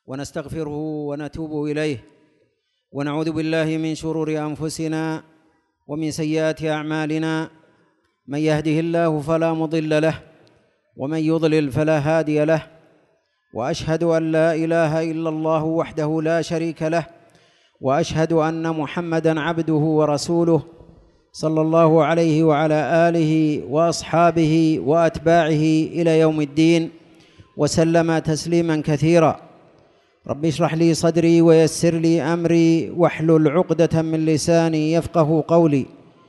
ونستغفره ونتوب إليه، ونعوذ بالله من شرور أنفسنا ومن سيئات أعمالنا، من يهده الله فلا مضل له ومن يضلل فلا هادي له، وأشهد أن لا إله إلا الله وحده لا شريك له، وأشهد أن محمدًا عبده ورسوله صلى الله عليه وعلى آله وأصحابه وأتباعه إلى يوم الدين، وسلم تسليمًا كثيرا. رب اشرح لي صدري ويسر لي أمري واحلل عقدة من لساني يفقه قولي.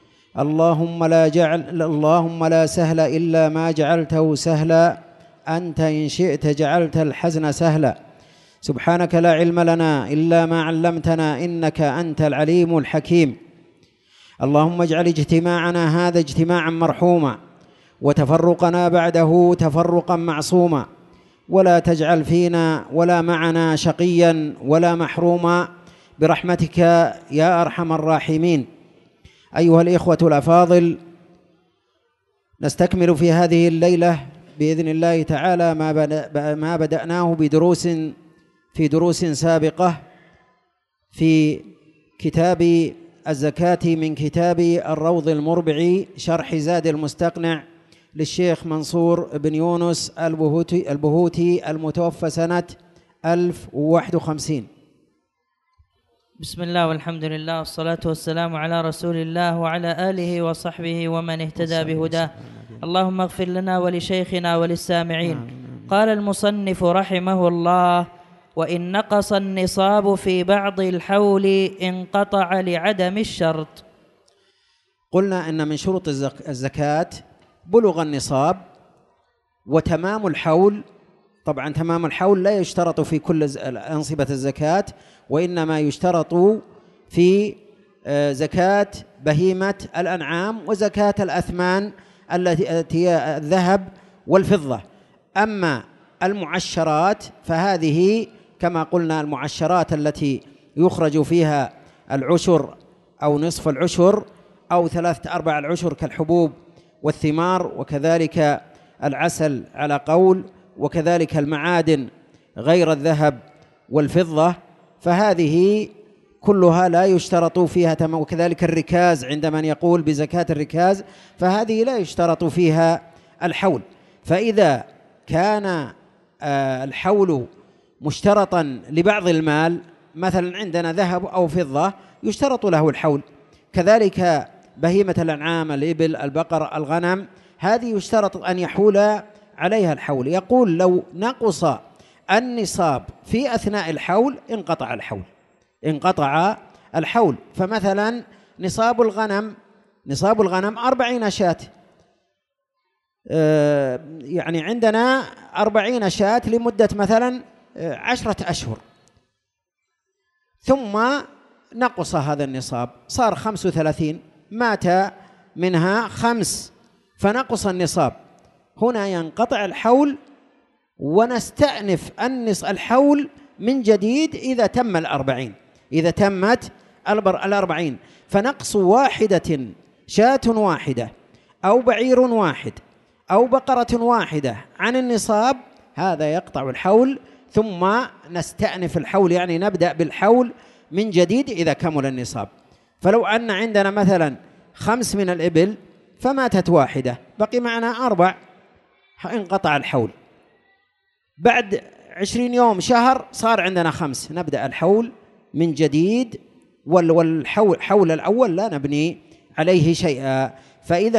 اللهم لا سهل إلا ما جعلته سهلا، أنت إن شئت جعلت الحزن سهلا. سبحانك لا علم لنا إلا ما علمتنا إنك أنت العليم الحكيم. اللهم اجعل اجتماعنا هذا اجتماعا مرحوما، وتفرقنا بعده تفرقا معصوما، ولا تجعل فينا ولا معنا شقيا ولا محروما برحمتك يا أرحم الراحمين. أيها الإخوة الأفاضل، نستكمل في هذه الليلة بإذن الله تعالى ما بدأناه في دروس سابقة في كتاب الزكاة من كتاب الروض المربع شرح زاد المستقنع للشيخ منصور بن يونس البهوتي المتوفى سنة 1051. بسم الله والحمد لله والصلاة والسلام على رسول الله وعلى آله وصحبه ومن اهتدى بهداه. اللهم اغفر لنا ولشيخنا وللسامعين. قال المصنف رحمه الله: وإن نقص النصاب في بعض الحول انقطع لعدم الشرط. قلنا أن من شروط الزكاة بلغ النصاب وتمام الحول. طبعا تمام الحول لا يشترط في كل أنصبة الزكاة، وإنما يشترط في زكاة بهيمة الأنعام وزكاة الأثمان التي هي الذهب والفضة. أما المعشرات فهذه كما قلنا المعشرات التي يخرج فيها العشر أو نصف العشر أو 3/4 العشر كالحبوب والثمار، وكذلك العسل على قول، وكذلك المعادن غير الذهب والفضة، فهذه كلها لا يشترط فيها تمام. وكذلك الركاز عند من يقول بزكاة الركاز، فهذه لا يشترط فيها الحول. فإذا كان الحول مشترطا لبعض المال، مثلا عندنا ذهب أو فضة يشترط له الحول، كذلك بهيمة الأنعام الإبل البقر الغنم هذه يشترط أن يحول عليها الحول. يقول لو نقص النصاب في أثناء الحول انقطع الحول. فمثلا نصاب الغنم 40 شاة، يعني عندنا 40 شاة لمدة مثلا 10 أشهر، ثم نقص هذا النصاب صار 35، مات منها 5 فنقص النصاب. هنا ينقطع الحول ونستأنف الحول من جديد إذا تم 40، إذا تمت 40. فنقص واحدة، شاة واحدة أو بعير واحد أو بقرة واحدة عن النصاب، هذا يقطع الحول، ثم نستأنف الحول، يعني نبدأ بالحول من جديد إذا كمل النصاب. فلو أن عندنا مثلا 5 من الإبل فماتت واحدة، بقي معنا 4، انقطع الحول. بعد 20 يوم شهر صار عندنا 5، نبدأ الحول من جديد، والحول الأول لا نبني عليه شيئا. فإذا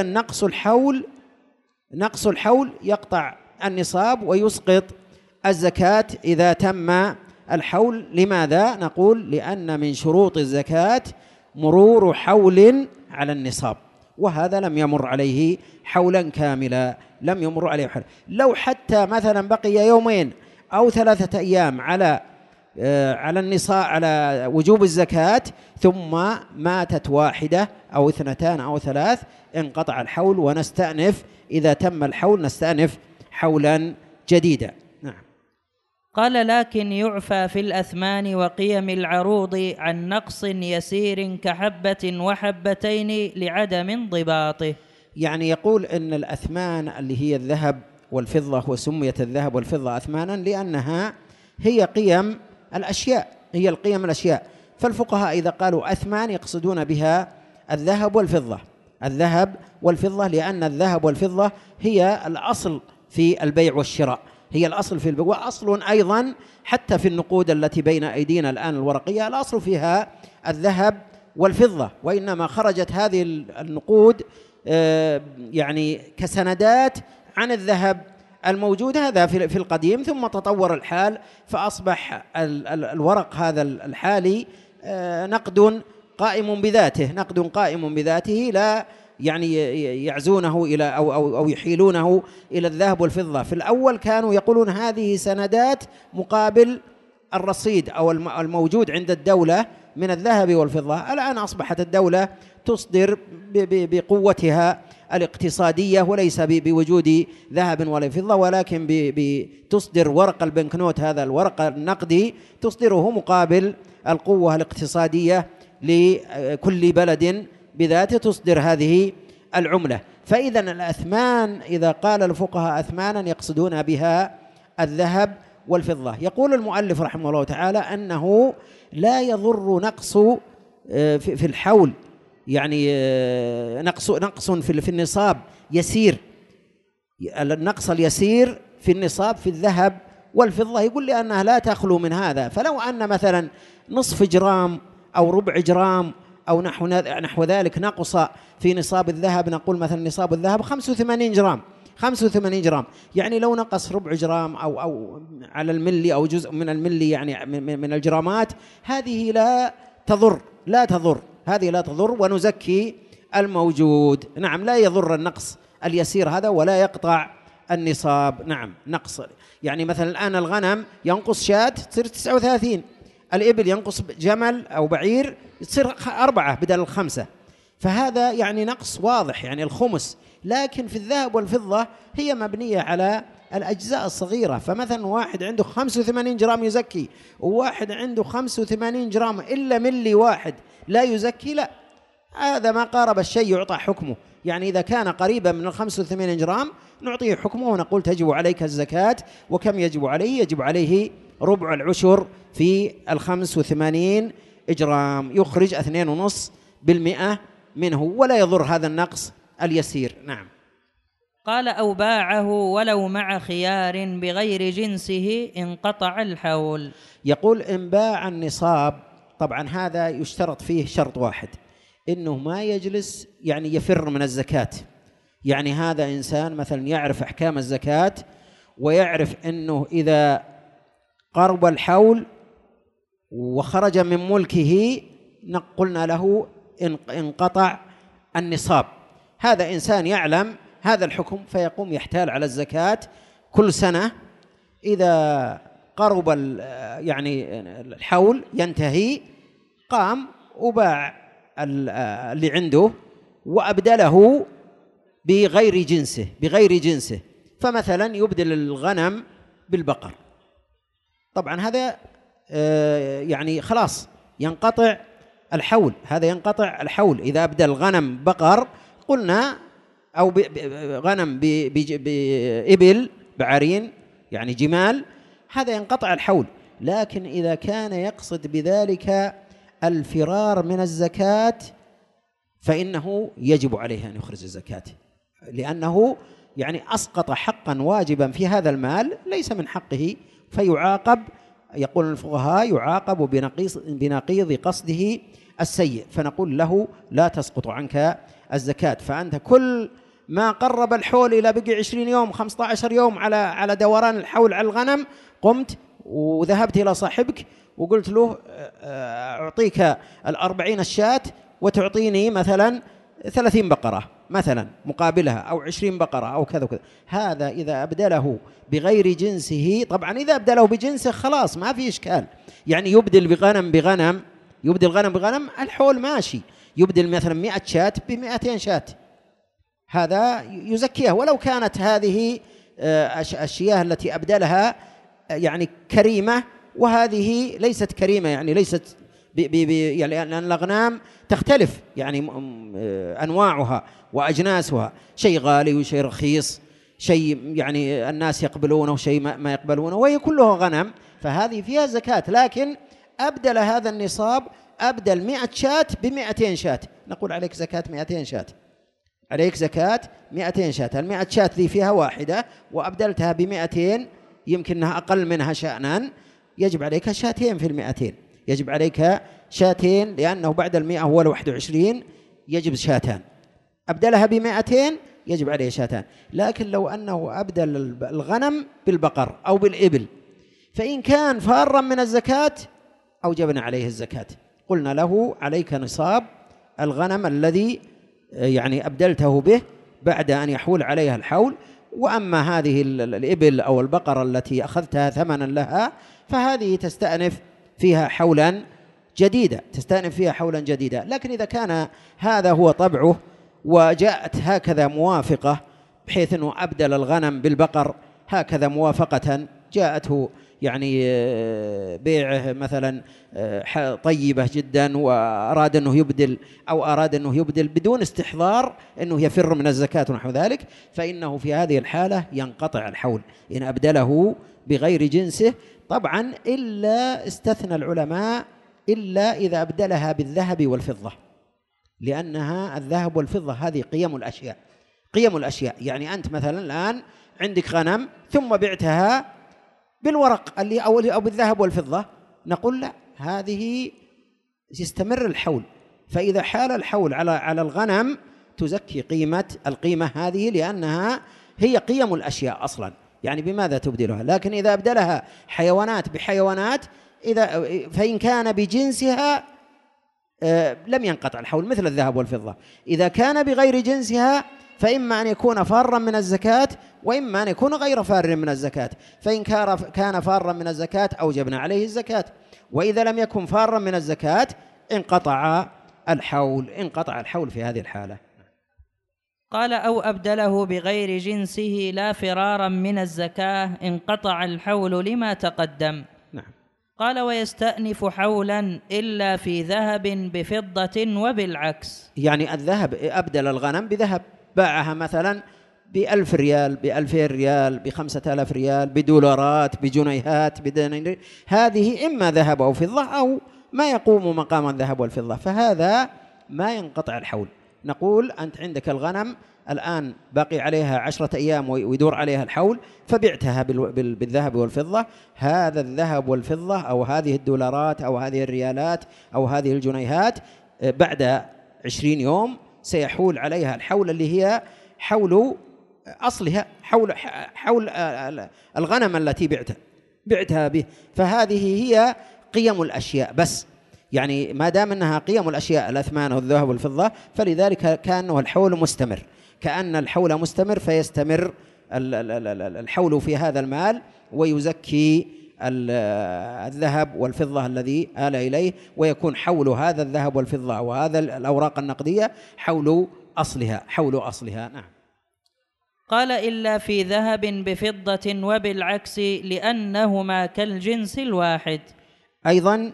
نقص الحول يقطع النصاب ويسقط الزكاة إذا تم الحول. لماذا؟ نقول لأن من شروط الزكاة مرور حول على النصاب، وهذا لم يمر عليه حولا كاملا، لم يمر عليه حول. لو حتى مثلا بقي يومين أو 3 أيام على النصاب، على وجوب الزكاة، ثم ماتت واحدة أو 2 أو 3، انقطع الحول، ونستأنف إذا تم الحول نستأنف حولا جديدا. نعم. قال: لكن يعفى في الأثمان وقيم العروض عن نقص يسير كحبة وحبتين لعدم انضباطه. يعني يقول إن الأثمان اللي هي الذهب والفضة، وسميت الذهب والفضة أثمانا لأنها هي قيم الأشياء، هي القيم الأشياء. فالفقهاء إذا قالوا أثمان يقصدون بها الذهب والفضة، الذهب والفضة، لأن الذهب والفضة هي الأصل في البيع والشراء، هي الأصل في البيع، وأصل أيضا حتى في النقود التي بين أيدينا الآن الورقية الأصل فيها الذهب والفضة، وإنما خرجت هذه النقود يعني كسندات عن الذهب الموجود هذا في القديم، ثم تطور الحال فأصبح الورق هذا الحالي نقد قائم بذاته، نقد قائم بذاته، لا يعني يعزونه إلى أو يحيلونه إلى الذهب والفضة. في الأول كانوا يقولون هذه سندات مقابل الرصيد أو الموجود عند الدولة من الذهب والفضة. الآن أصبحت الدولة تصدر بقوتها الاقتصادية وليس بوجود ذهب ولا فضة، ولكن تصدر ورق البنكنوت، هذا الورق النقدي تصدره مقابل القوة الاقتصادية لكل بلد بذاته، تصدر هذه العملة. فإذا الأثمان إذا قال الفقهاء أثمانا يقصدون بها الذهب والفضة. يقول المؤلف رحمه الله تعالى أنه لا يضر نقص في الحول، يعني نقص في النصاب يسير، النقص اليسير في النصاب في الذهب والفضة، يقول لأنها لا تخلو من هذا. فلو أن مثلا نصف جرام أو ربع جرام أو نحو ذلك نقص في نصاب الذهب، نقول مثلا نصاب الذهب 85 جرام، 85 جرام، يعني لو نقص ربع جرام أو على الملي أو جزء من الملي يعني من الجرامات، هذه لا تضر، هذه لا تضر، ونزكي الموجود. نعم، لا يضر النقص اليسير هذا ولا يقطع النصاب. نعم، نقص يعني مثلا الآن الغنم ينقص شاة تصير 39، الإبل ينقص جمل أو بعير تصير 4 بدل 5، فهذا يعني نقص واضح، يعني الخمس. لكن في الذهب والفضة هي مبنية على الأجزاء الصغيرة، فمثلا واحد عنده 85 جرام يزكي، وواحد عنده 85 جرام إلا ملي واحد لا يزكي، لا، هذا ما قارب الشيء يعطى حكمه. يعني إذا كان قريبا من 85 جرام نعطيه حكمه ونقول تجب عليك الزكاة. وكم يجب عليه؟ يجب عليه ربع العشر في 85 جرام، يخرج 2.5% منه، ولا يضر هذا النقص اليسير. نعم. قال أو باعه ولو مع خيار بغير جنسه انقطع الحول. يقول إن باع النصاب، طبعا هذا يشترط فيه شرط واحد، إنه ما يجلس يعني يفر من الزكاة. يعني هذا إنسان مثلا يعرف أحكام الزكاة ويعرف أنه إذا قرب الحول وخرج من ملكه قلنا له انقطع النصاب. هذا إنسان يعلم هذا الحكم فيقوم يحتال على الزكاة كل سنة، إذا قرب يعني الحول ينتهي قام وباع اللي عنده وأبدله بغير جنسه، فمثلا يبدل الغنم بالبقر. طبعا هذا يعني خلاص ينقطع الحول، هذا ينقطع الحول. إذا أبدل الغنم بقر قلنا أو غنم بإبل بعرين يعني جمال، هذا ينقطع الحول. لكن إذا كان يقصد بذلك الفرار من الزكاة فإنه يجب عليه أن يخرج الزكاة، لأنه يعني أسقط حقا واجبا في هذا المال ليس من حقه، فيعاقب. يقول الفقهاء يعاقب بنقيض قصده السيء، فنقول له لا تسقط عنك الزكاة. فأنت كل ما قرب الحول إلى بقي 20 يوم 15 يوم على دوران الحول على الغنم، قمت وذهبت إلى صاحبك وقلت له أعطيك 40 الشاة وتعطيني مثلا 30 بقرة مثلا مقابلها، أو 20 بقرة أو كذا وكذا. هذا إذا أبدله بغير جنسه، طبعا إذا أبدله بجنسه خلاص ما في إشكال، يعني يبدل بغنم بغنم، يبدل غنم بغنم، الحول ماشي، يبدل مثلا 100 شاة ب200 شاة، هذا يزكيها. ولو كانت هذه الشياه التي أبدلها يعني كريمة وهذه ليست كريمة، يعني ليست يعني لأن الأغنام تختلف يعني أنواعها وأجناسها، شيء غالي وشيء رخيص، شيء يعني الناس يقبلونه وشيء ما يقبلونه، وهي كلها غنم. فهذه فيها زكاة، لكن أبدل هذا النصاب، أبدل 100 شاة ب200 شاة، نقول عليك زكاة 200 شاة، عليك زكاة 200 شاة. 100 شاة ذي فيها واحدة وأبدلتها ب200 يمكنها أقل منها شأنا، يجب عليك شاتين في 200، يجب عليك شاتين، لأنه بعد 100 هو 21 يجب شاتان، أبدلها ب200 يجب عليه شاتان. لكن لو أنه أبدل الغنم بالبقر أو بالإبل، فإن كان فارا من الزكاة أوجبنا عليه الزكاة، قلنا له عليك نصاب الغنم الذي يعني أبدلته به بعد أن يحول عليها الحول. وأما هذه الإبل أو البقرة التي أخذتها ثمنا لها فهذه تستأنف فيها حولا جديدا، تستأنف فيها حولا جديدا. لكن إذا كان هذا هو طبعه وجاءت هكذا موافقة، بحيث أنه أبدل الغنم بالبقر هكذا موافقة جاءته، يعني بيعه مثلا طيبة جدا وأراد أنه يبدل، أو أراد أنه يبدل بدون استحضار أنه يفر من الزكاة ونحو ذلك، فإنه في هذه الحالة ينقطع الحول إن أبدله بغير جنسه. طبعا إلا استثنى العلماء إلا إذا أبدلها بالذهب والفضة، لأنها الذهب والفضة هذه قيم الأشياء، قيم الأشياء. يعني أنت مثلا الآن عندك غنم ثم بعتها بالورق اللي أو بالذهب والفضة، نقول لا، هذه يستمر الحول، فإذا حال الحول على الغنم تزكي القيمة هذه، لأنها هي قيم الأشياء أصلا، يعني بماذا تبدلها. لكن إذا أبدلها حيوانات بحيوانات فإن كان بجنسها لم ينقطع الحول مثل الذهب والفضة. إذا كان بغير جنسها فإما أن يكون فارا من الزكاة وإما أن يكون غير فار من الزكاة، فإن كان فارا من الزكاة أوجبنا عليه الزكاة، وإذا لم يكن فارا من الزكاة انقطع الحول في هذه الحالة. قال أو أبدله بغير جنسه لا فرارا من الزكاة انقطع الحول لما تقدم. نعم. قال ويستأنف حولا إلا في ذهب بفضة وبالعكس. يعني الذهب أبدل الغنم بذهب، باعها مثلا ب1000 ريال، ب2000 ريال، ب5000 ريال، بدولارات، بجنيهات، بدنانير، هذه إما ذهب أو فضة أو ما يقوم مقام الذهب والفضة، فهذا ما ينقطع الحول. نقول أنت عندك الغنم الآن باقي عليها 10 أيام ويدور عليها الحول، فبعتها بالذهب والفضة، هذا الذهب والفضة أو هذه الدولارات أو هذه الريالات أو هذه الجنيهات بعد 20 يوم سيحول عليها الحول اللي هي حول أصلها، حول الغنم التي بعتها به. فهذه هي قيم الأشياء بس، يعني ما دام أنها قيم الأشياء الأثمان والذهب والفضة، فلذلك كأنه الحول مستمر، كأن الحول مستمر، فيستمر الحول في هذا المال ويزكي الذهب والفضة الذي آل إليه، ويكون حول هذا الذهب والفضة وهذا الأوراق النقدية حول أصلها. نعم. قال إلا في ذهب بفضة وبالعكس لأنهما كالجنس الواحد. أيضا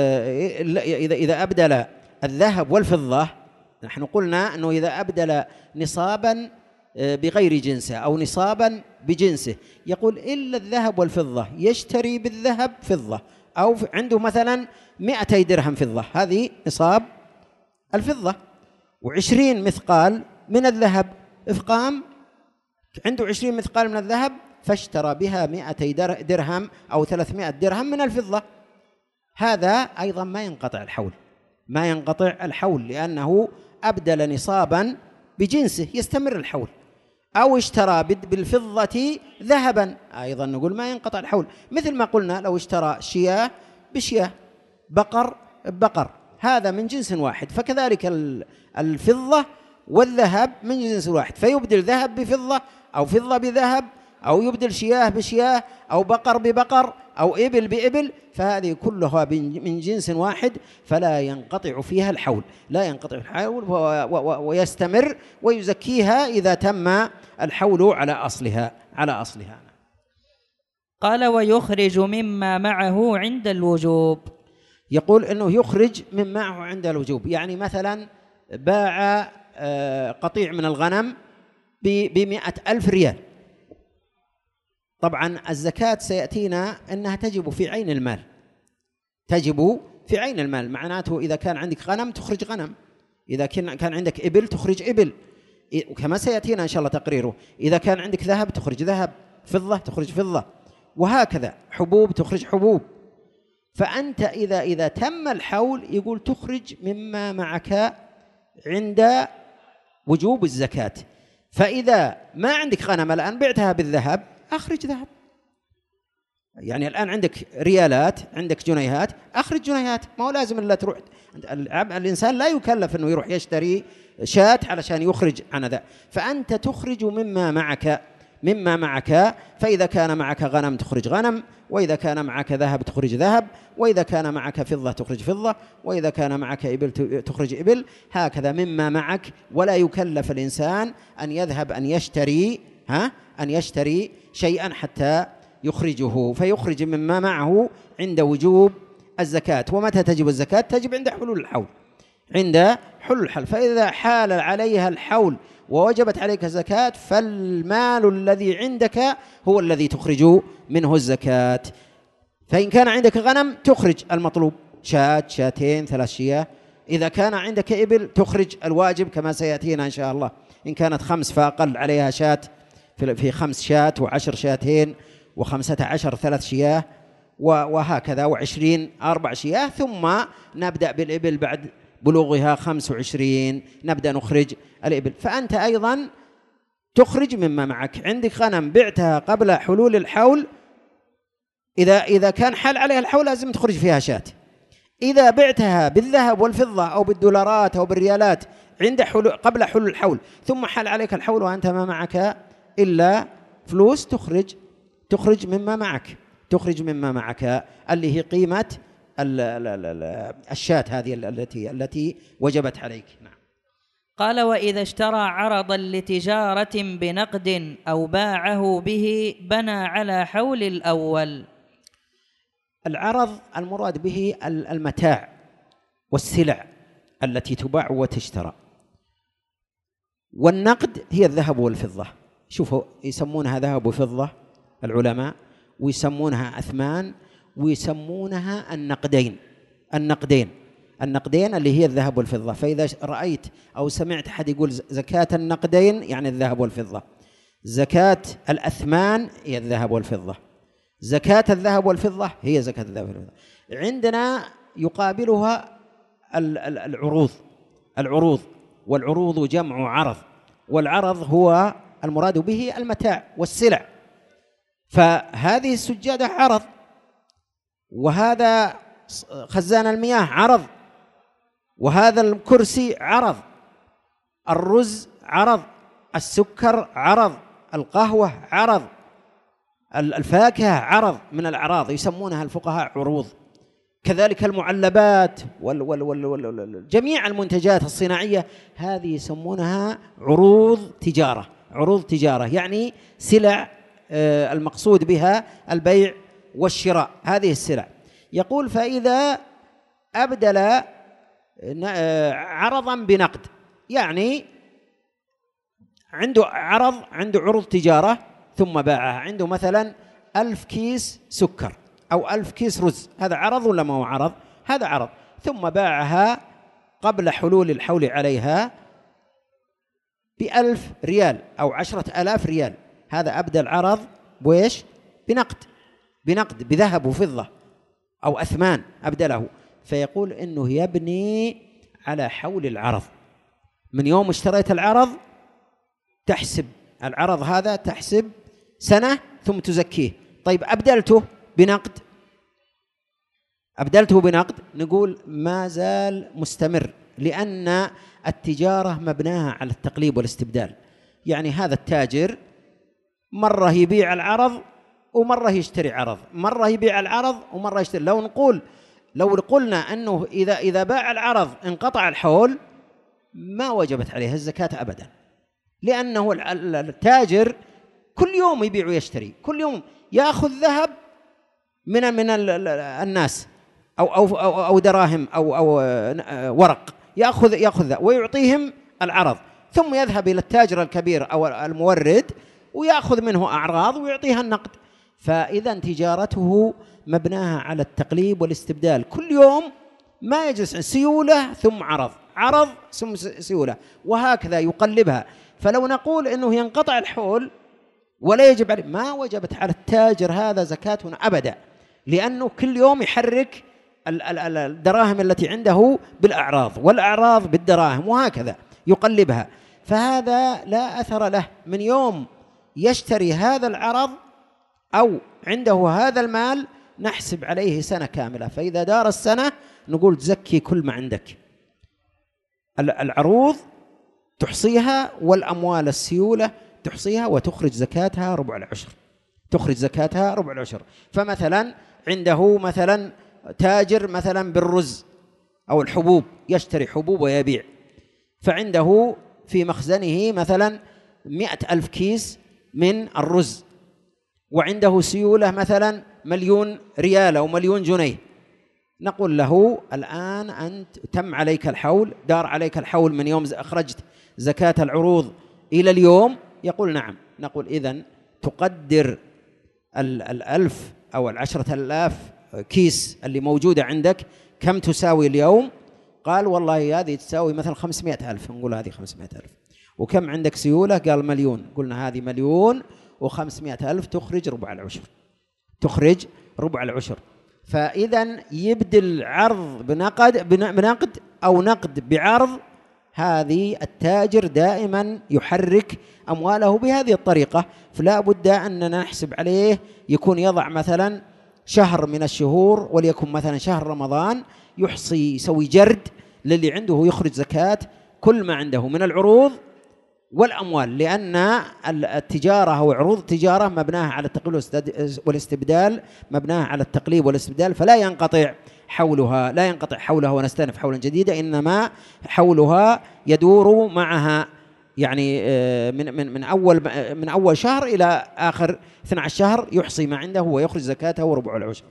إذا أبدل الذهب والفضة، نحن قلنا أنه إذا أبدل نصابا بغير جنسه أو نصابا بجنسه، يقول إلا الذهب والفضة، يشتري بالذهب فضة، أو عنده مثلا 200 درهم فضة، هذه نصاب الفضة، و20 مثقال من الذهب إفقام، عنده 20 مثقال من الذهب فاشترى بها 200 درهم أو 300 درهم من الفضة، هذا أيضا ما ينقطع الحول لأنه أبدل نصابا بجنسه يستمر الحول، أو اشترى بالفضة ذهبا أيضا نقول ما ينقطع الحول، مثل ما قلنا لو اشترى شياه بشياه، بقر ببقر، هذا من جنس واحد، فكذلك الفضة والذهب من جنس واحد، فيبدل ذهب بفضة أو فضة بذهب، أو يبدل شياه بشياه، أو بقر ببقر، أو إبل بإبل، فهذه كلها من جنس واحد، فلا ينقطع فيها الحول، ويستمر ويزكيها إذا تم الحول على أصلها. قال ويخرج مما معه عند الوجوب. يقول أنه يخرج من معه عند الوجوب، يعني مثلا باع قطيع من الغنم ب100,000 ريال، طبعا الزكاة سيأتينا أنها تجب في عين المال، تجب في عين المال، معناته إذا كان عندك غنم تخرج غنم، إذا كان عندك إبل تخرج إبل، وكما سيأتينا إن شاء الله تقريره. إذا كان عندك ذهب تخرج ذهب، فضة تخرج فضة، وهكذا حبوب تخرج حبوب. فأنت إذا تم الحول يقول تخرج مما معك عند وجوب الزكاة. فإذا ما عندك غنم الآن بعتها بالذهب أخرج ذهب، يعني الآن عندك ريالات، عندك جنيهات، أخرج جنيهات، ما هو لازم إلا تروح. الإنسان لا يكلف أنه يروح يشتري شاة علشان يخرج عن ذا، فأنت تخرج مما معك. فإذا كان معك غنم تخرج غنم، وإذا كان معك ذهب تخرج ذهب، وإذا كان معك فضة تخرج فضة، وإذا كان معك إبل تخرج إبل، هكذا مما معك. ولا يكلف الإنسان أن يذهب أن يشتري شيئا حتى يخرجه، فيخرج مما معه عند وجوب الزكاة. ومتى تجب الزكاة؟ تجب عند حلول الحول، فإذا حال عليها الحول ووجبت عليك الزكاة فالمال الذي عندك هو الذي تخرج منه الزكاة. فإن كان عندك غنم تخرج المطلوب، شاة، شاتين، 3 شياه. إذا كان عندك إبل تخرج الواجب كما سيأتينا إن شاء الله، إن كانت 5 فأقل عليها شاة، في 5 شاة و10 شاتين و15 3 شياه، وهكذا، و20 4 شياه. ثم نبدأ بالإبل بعد بلوغها 25 نبدأ نخرج الإبل. فأنت أيضا تخرج مما معك. عندك غنم بعتها قبل حلول الحول، إذا كان حال عليها الحول لازم تخرج فيها شاة. إذا بعتها بالذهب والفضة أو بالدولارات أو بالريالات قبل حلول الحول، ثم حال عليك الحول وأنت ما معك إلا فلوس، تخرج مما معك اللي هي قيمة الشاة هذه التي وجبت عليك. نعم. قال: وإذا اشترى عرضا لتجارة بنقد أو باعه به بنى على حول الأول. العرض المراد به المتاع والسلع التي تباع وتشترى، والنقد هي الذهب والفضة. شوفوا يسمونها ذهب وفضة العلماء، ويسمونها أثمان، ويسمونها النقدين اللي هي الذهب والفضة. فإذا رأيت أو سمعت أحد يقول زكاة النقدين يعني الذهب والفضة، زكاة الأثمان هي الذهب والفضة، زكاة الذهب والفضة هي زكاة الذهب والفضة. عندنا يقابلها العروض، والعروض جمع عرض، والعرض هو المراد به المتاع والسلع. فهذه السجادة عرض، وهذا خزان المياه عرض، وهذا الكرسي عرض، الرز عرض، السكر عرض، القهوة عرض، الفاكهة عرض من الأعراض، يسمونها الفقهاء عروض. كذلك المعلبات جميع المنتجات الصناعية هذه يسمونها عروض تجارة، يعني سلع المقصود بها البيع والشراء، هذه السلع. يقول: فإذا أبدل عرضا بنقد، يعني عنده عروض تجارة ثم باعها، عنده مثلا 1000 كيس سكر أو 1000 كيس رز، هذا عرض ولا ما هو عرض؟ هذا عرض. ثم باعها قبل حلول الحول عليها ب1000 ريال أو 10,000 ريال، هذا أبدل عرض بويش؟ بنقد بذهب وفضة أو أثمان أبدله. فيقول إنه يبني على حول العرض. من يوم اشتريت العرض تحسب العرض هذا، تحسب سنة ثم تزكيه. طيب أبدلته بنقد، نقول ما زال مستمر، لأن التجارة مبناها على التقليب والاستبدال. يعني هذا التاجر مرة يبيع العرض ومرة يشتري عرض، مرة يبيع العرض ومرة يشتري. لو قلنا أنه إذا باع العرض انقطع الحول ما وجبت عليه الزكاة أبدا، لأنه التاجر كل يوم يبيع ويشتري، كل يوم يأخذ ذهب من الناس أو دراهم أو ورق، يأخذ ذا ويعطيهم العرض، ثم يذهب إلى التاجر الكبير أو المورد ويأخذ منه أعراض ويعطيها النقد. فإذا تجارته مبناها على التقليب والاستبدال، كل يوم ما يجلس سيولة ثم عرض، عرض ثم سيولة، وهكذا يقلبها. فلو نقول إنه ينقطع الحول ولا يجب عليه، ما وجبت على التاجر هذا زكاة أبدا، لأنه كل يوم يحرك الدراهم التي عنده بالأعراض، والأعراض بالدراهم، وهكذا يقلبها. فهذا لا أثر له من يوم يشتري هذا العرض أو عنده هذا المال، نحسب عليه سنة كاملة. فإذا دار السنة نقول تزكي كل ما عندك، العروض تحصيها والأموال السيولة تحصيها وتخرج زكاتها ربع العشر، تخرج زكاتها ربع العشر. فمثلا عنده مثلا تاجر مثلا بالرز أو الحبوب، يشتري حبوب ويبيع، فعنده في مخزنه مثلا 100,000 كيس من الرز، وعنده سيولة مثلا 1,000,000 ريال أو 1,000,000 جنيه. نقول له الآن أنت تم عليك الحول، دار عليك الحول من يوم أخرجت زكاة العروض إلى اليوم. يقول نعم. نقول إذن تقدر 1,000 أو 10,000 كيس اللي موجودة عندك كم تساوي اليوم؟ قال والله هذه تساوي مثلا 500,000. نقول هذه 500,000. وكم عندك سيولة؟ قال 1,000,000. قلنا هذه 1,000,000 و500,000 تخرج ربع العشر، تخرج ربع العشر. فإذا يبدل عرض بنقد أو نقد بعرض، هذه التاجر دائما يحرك أمواله بهذه الطريقة. فلا بد أننا نحسب عليه، يكون يضع مثلا شهر من الشهور، وليكن مثلا شهر رمضان، يحصي يسوي جرد للي عنده، يخرج زكاة كل ما عنده من العروض والأموال، لأن التجارة أو عروض التجارة مبناها على التقليب والاستبدال، مبناها على التقليب والاستبدال، فلا ينقطع حولها، لا ينقطع حولها ونستأنف حولا جديدا، إنما حولها يدور معها، يعني من أول شهر إلى آخر 12 شهر يحصي ما عنده ويخرج زكاته وربع العشر.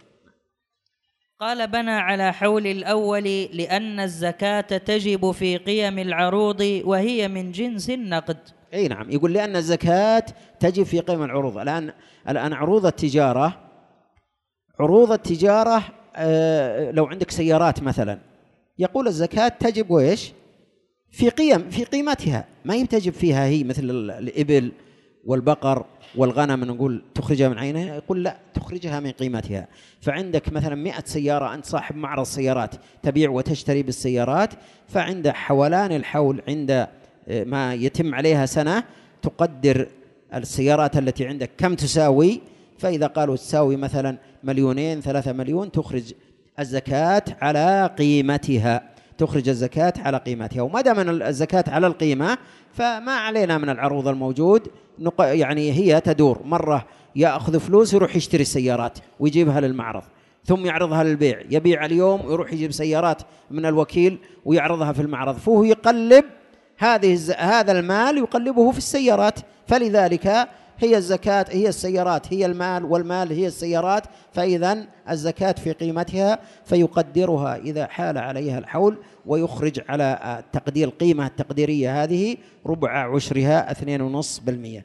قال بنى على حول الأول لأن الزكاة تجب في قيم العروض وهي من جنس النقد. أي نعم، يقول لأن الزكاة تجب في قيم العروض. الآن عروض التجارة لو عندك سيارات مثلا، يقول الزكاة تجب وإيش؟ في قيمتها، ما يتجب فيها هي مثل الإبل والبقر والغنم نقول تخرجها من عينها، يقول لا، تخرجها من قيمتها. فعندك مثلا 100 سيارة، أنت صاحب معرض سيارات تبيع وتشتري بالسيارات، فعند حولان الحول، عند ما يتم عليها سنة، تقدر السيارات التي عندك كم تساوي. فإذا قالوا تساوي مثلا 2,000,000 3 مليون، تخرج الزكاة على قيمتها، تخرج الزكاة على قيمتها. وما دام الزكاة على القيمة، فما علينا من العروض الموجود، يعني هي تدور. مرة يأخذ فلوس يروح يشتري السيارات ويجيبها للمعرض، ثم يعرضها للبيع، يبيع اليوم ويروح يجيب سيارات من الوكيل ويعرضها في المعرض، فهو يقلب هذا المال يقلبه في السيارات. فلذلك هي الزكاة هي السيارات، هي المال، والمال هي السيارات. فإذا الزكاة في قيمتها، فيقدرها إذا حال عليها الحول، ويخرج على تقدير القيمة التقديرية هذه ربع عشرها 2.5%.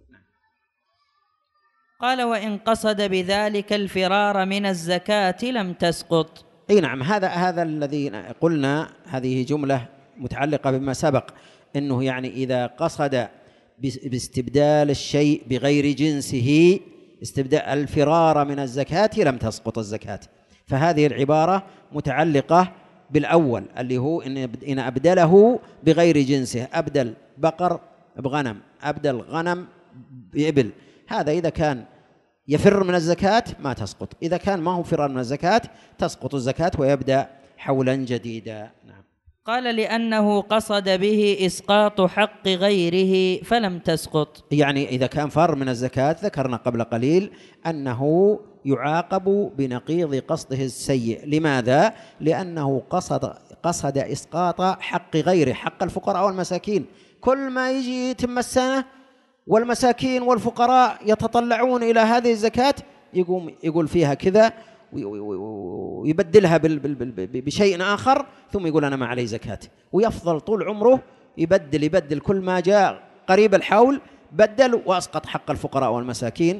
قال وإن قصد بذلك الفرار من الزكاة لم تسقط. أي نعم، هذا الذي قلنا، هذه جملة متعلقة بما سبق، إنه يعني إذا قصد باستبدال الشيء بغير جنسه، استبدال الفرار من الزكاة، لم تسقط الزكاة. فهذه العبارة متعلقة بالأول اللي هو إن أبدله بغير جنسه، أبدل بقر بغنم، أبدل غنم بإبل، هذا إذا كان يفر من الزكاة ما تسقط. إذا كان ما هو فرار من الزكاة تسقط الزكاة ويبدأ حولا جديدا. نعم. قال لأنه قصد به إسقاط حق غيره فلم تسقط. يعني إذا كان فر من الزكاة، ذكرنا قبل قليل أنه يعاقب بنقيض قصده السيء. لماذا؟ لأنه قصد إسقاط حق غيره، حق الفقراء والمساكين. كل ما يجي يتم السنة والمساكين والفقراء يتطلعون إلى هذه الزكاة، يقول فيها كذا ويبدلها بشيء آخر، ثم يقول أنا ما علي زكاة، ويفضل طول عمره يبدل كل ما جاء قريب الحول بدل وأسقط حق الفقراء والمساكين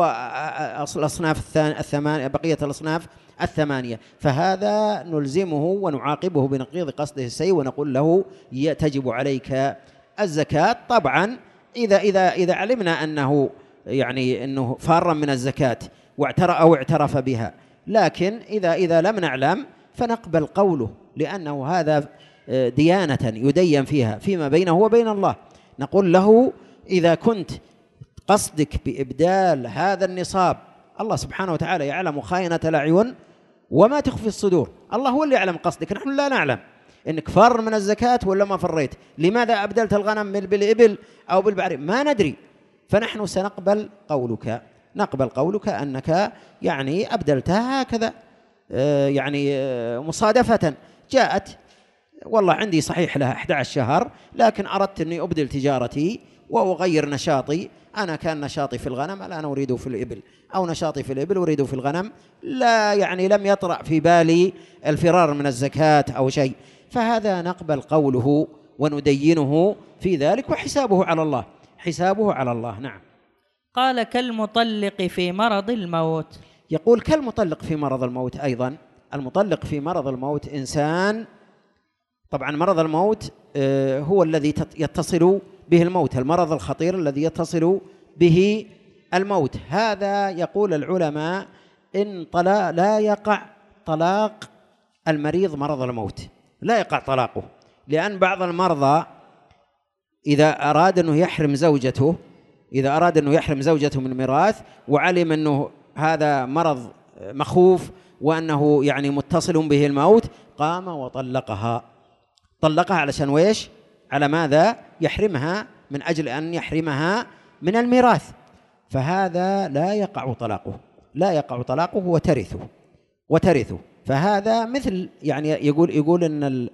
والأصناف الثمانية، بقية الأصناف الثمانية. فهذا نلزمه ونعاقبه بنقيض قصده السيء ونقول له تجب عليك الزكاة. طبعا إذا علمنا أنه يعني أنه فارا من الزكاة واعترف بها، لكن إذا لم نعلم فنقبل قوله، لأنه هذا ديانة يدين فيها فيما بينه وبين الله. نقول له إذا كنت قصدك بإبدال هذا النصاب، الله سبحانه وتعالى يعلم خائنة الأعين وما تخفي الصدور، الله هو اللي يعلم قصدك، نحن لا نعلم إنك فر من الزكاة ولا ما فريت، لماذا أبدلت الغنم بالإبل أو بالبعير ما ندري. فنحن سنقبل قولك، نقبل قولك أنك يعني أبدلتها هكذا يعني مصادفة، جاءت والله عندي صحيح لها 11 شهر، لكن أردت أني أبدل تجارتي وأغير نشاطي، أنا كان نشاطي في الغنم الآن أريده في الإبل، أو نشاطي في الإبل أريده في الغنم، لا يعني لم يطرأ في بالي الفرار من الزكاة أو شيء. فهذا نقبل قوله وندينه في ذلك، وحسابه على الله، حسابه على الله. نعم. قال كالمطلق في مرض الموت. يقول كالمطلق في مرض الموت. أيضا المطلق في مرض الموت إنسان، طبعا مرض الموت هو الذي يتصل به الموت، المرض الخطير الذي يتصل به الموت. هذا يقول العلماء إن لا يقع طلاق المريض مرض الموت، لا يقع طلاقه، لأن بعض المرضى إذا أراد أنه يحرم زوجته، إذا أراد أنه يحرم زوجته من ميراث وعلم أنه هذا مرض مخوف وأنه يعني متصل به الموت، قام وطلقها. طلقها علشان ويش؟ على ماذا؟ يحرمها، من أجل أن يحرمها من الميراث. فهذا لا يقع طلاقه، لا يقع طلاقه وترثه. فهذا مثل يعني يقول أن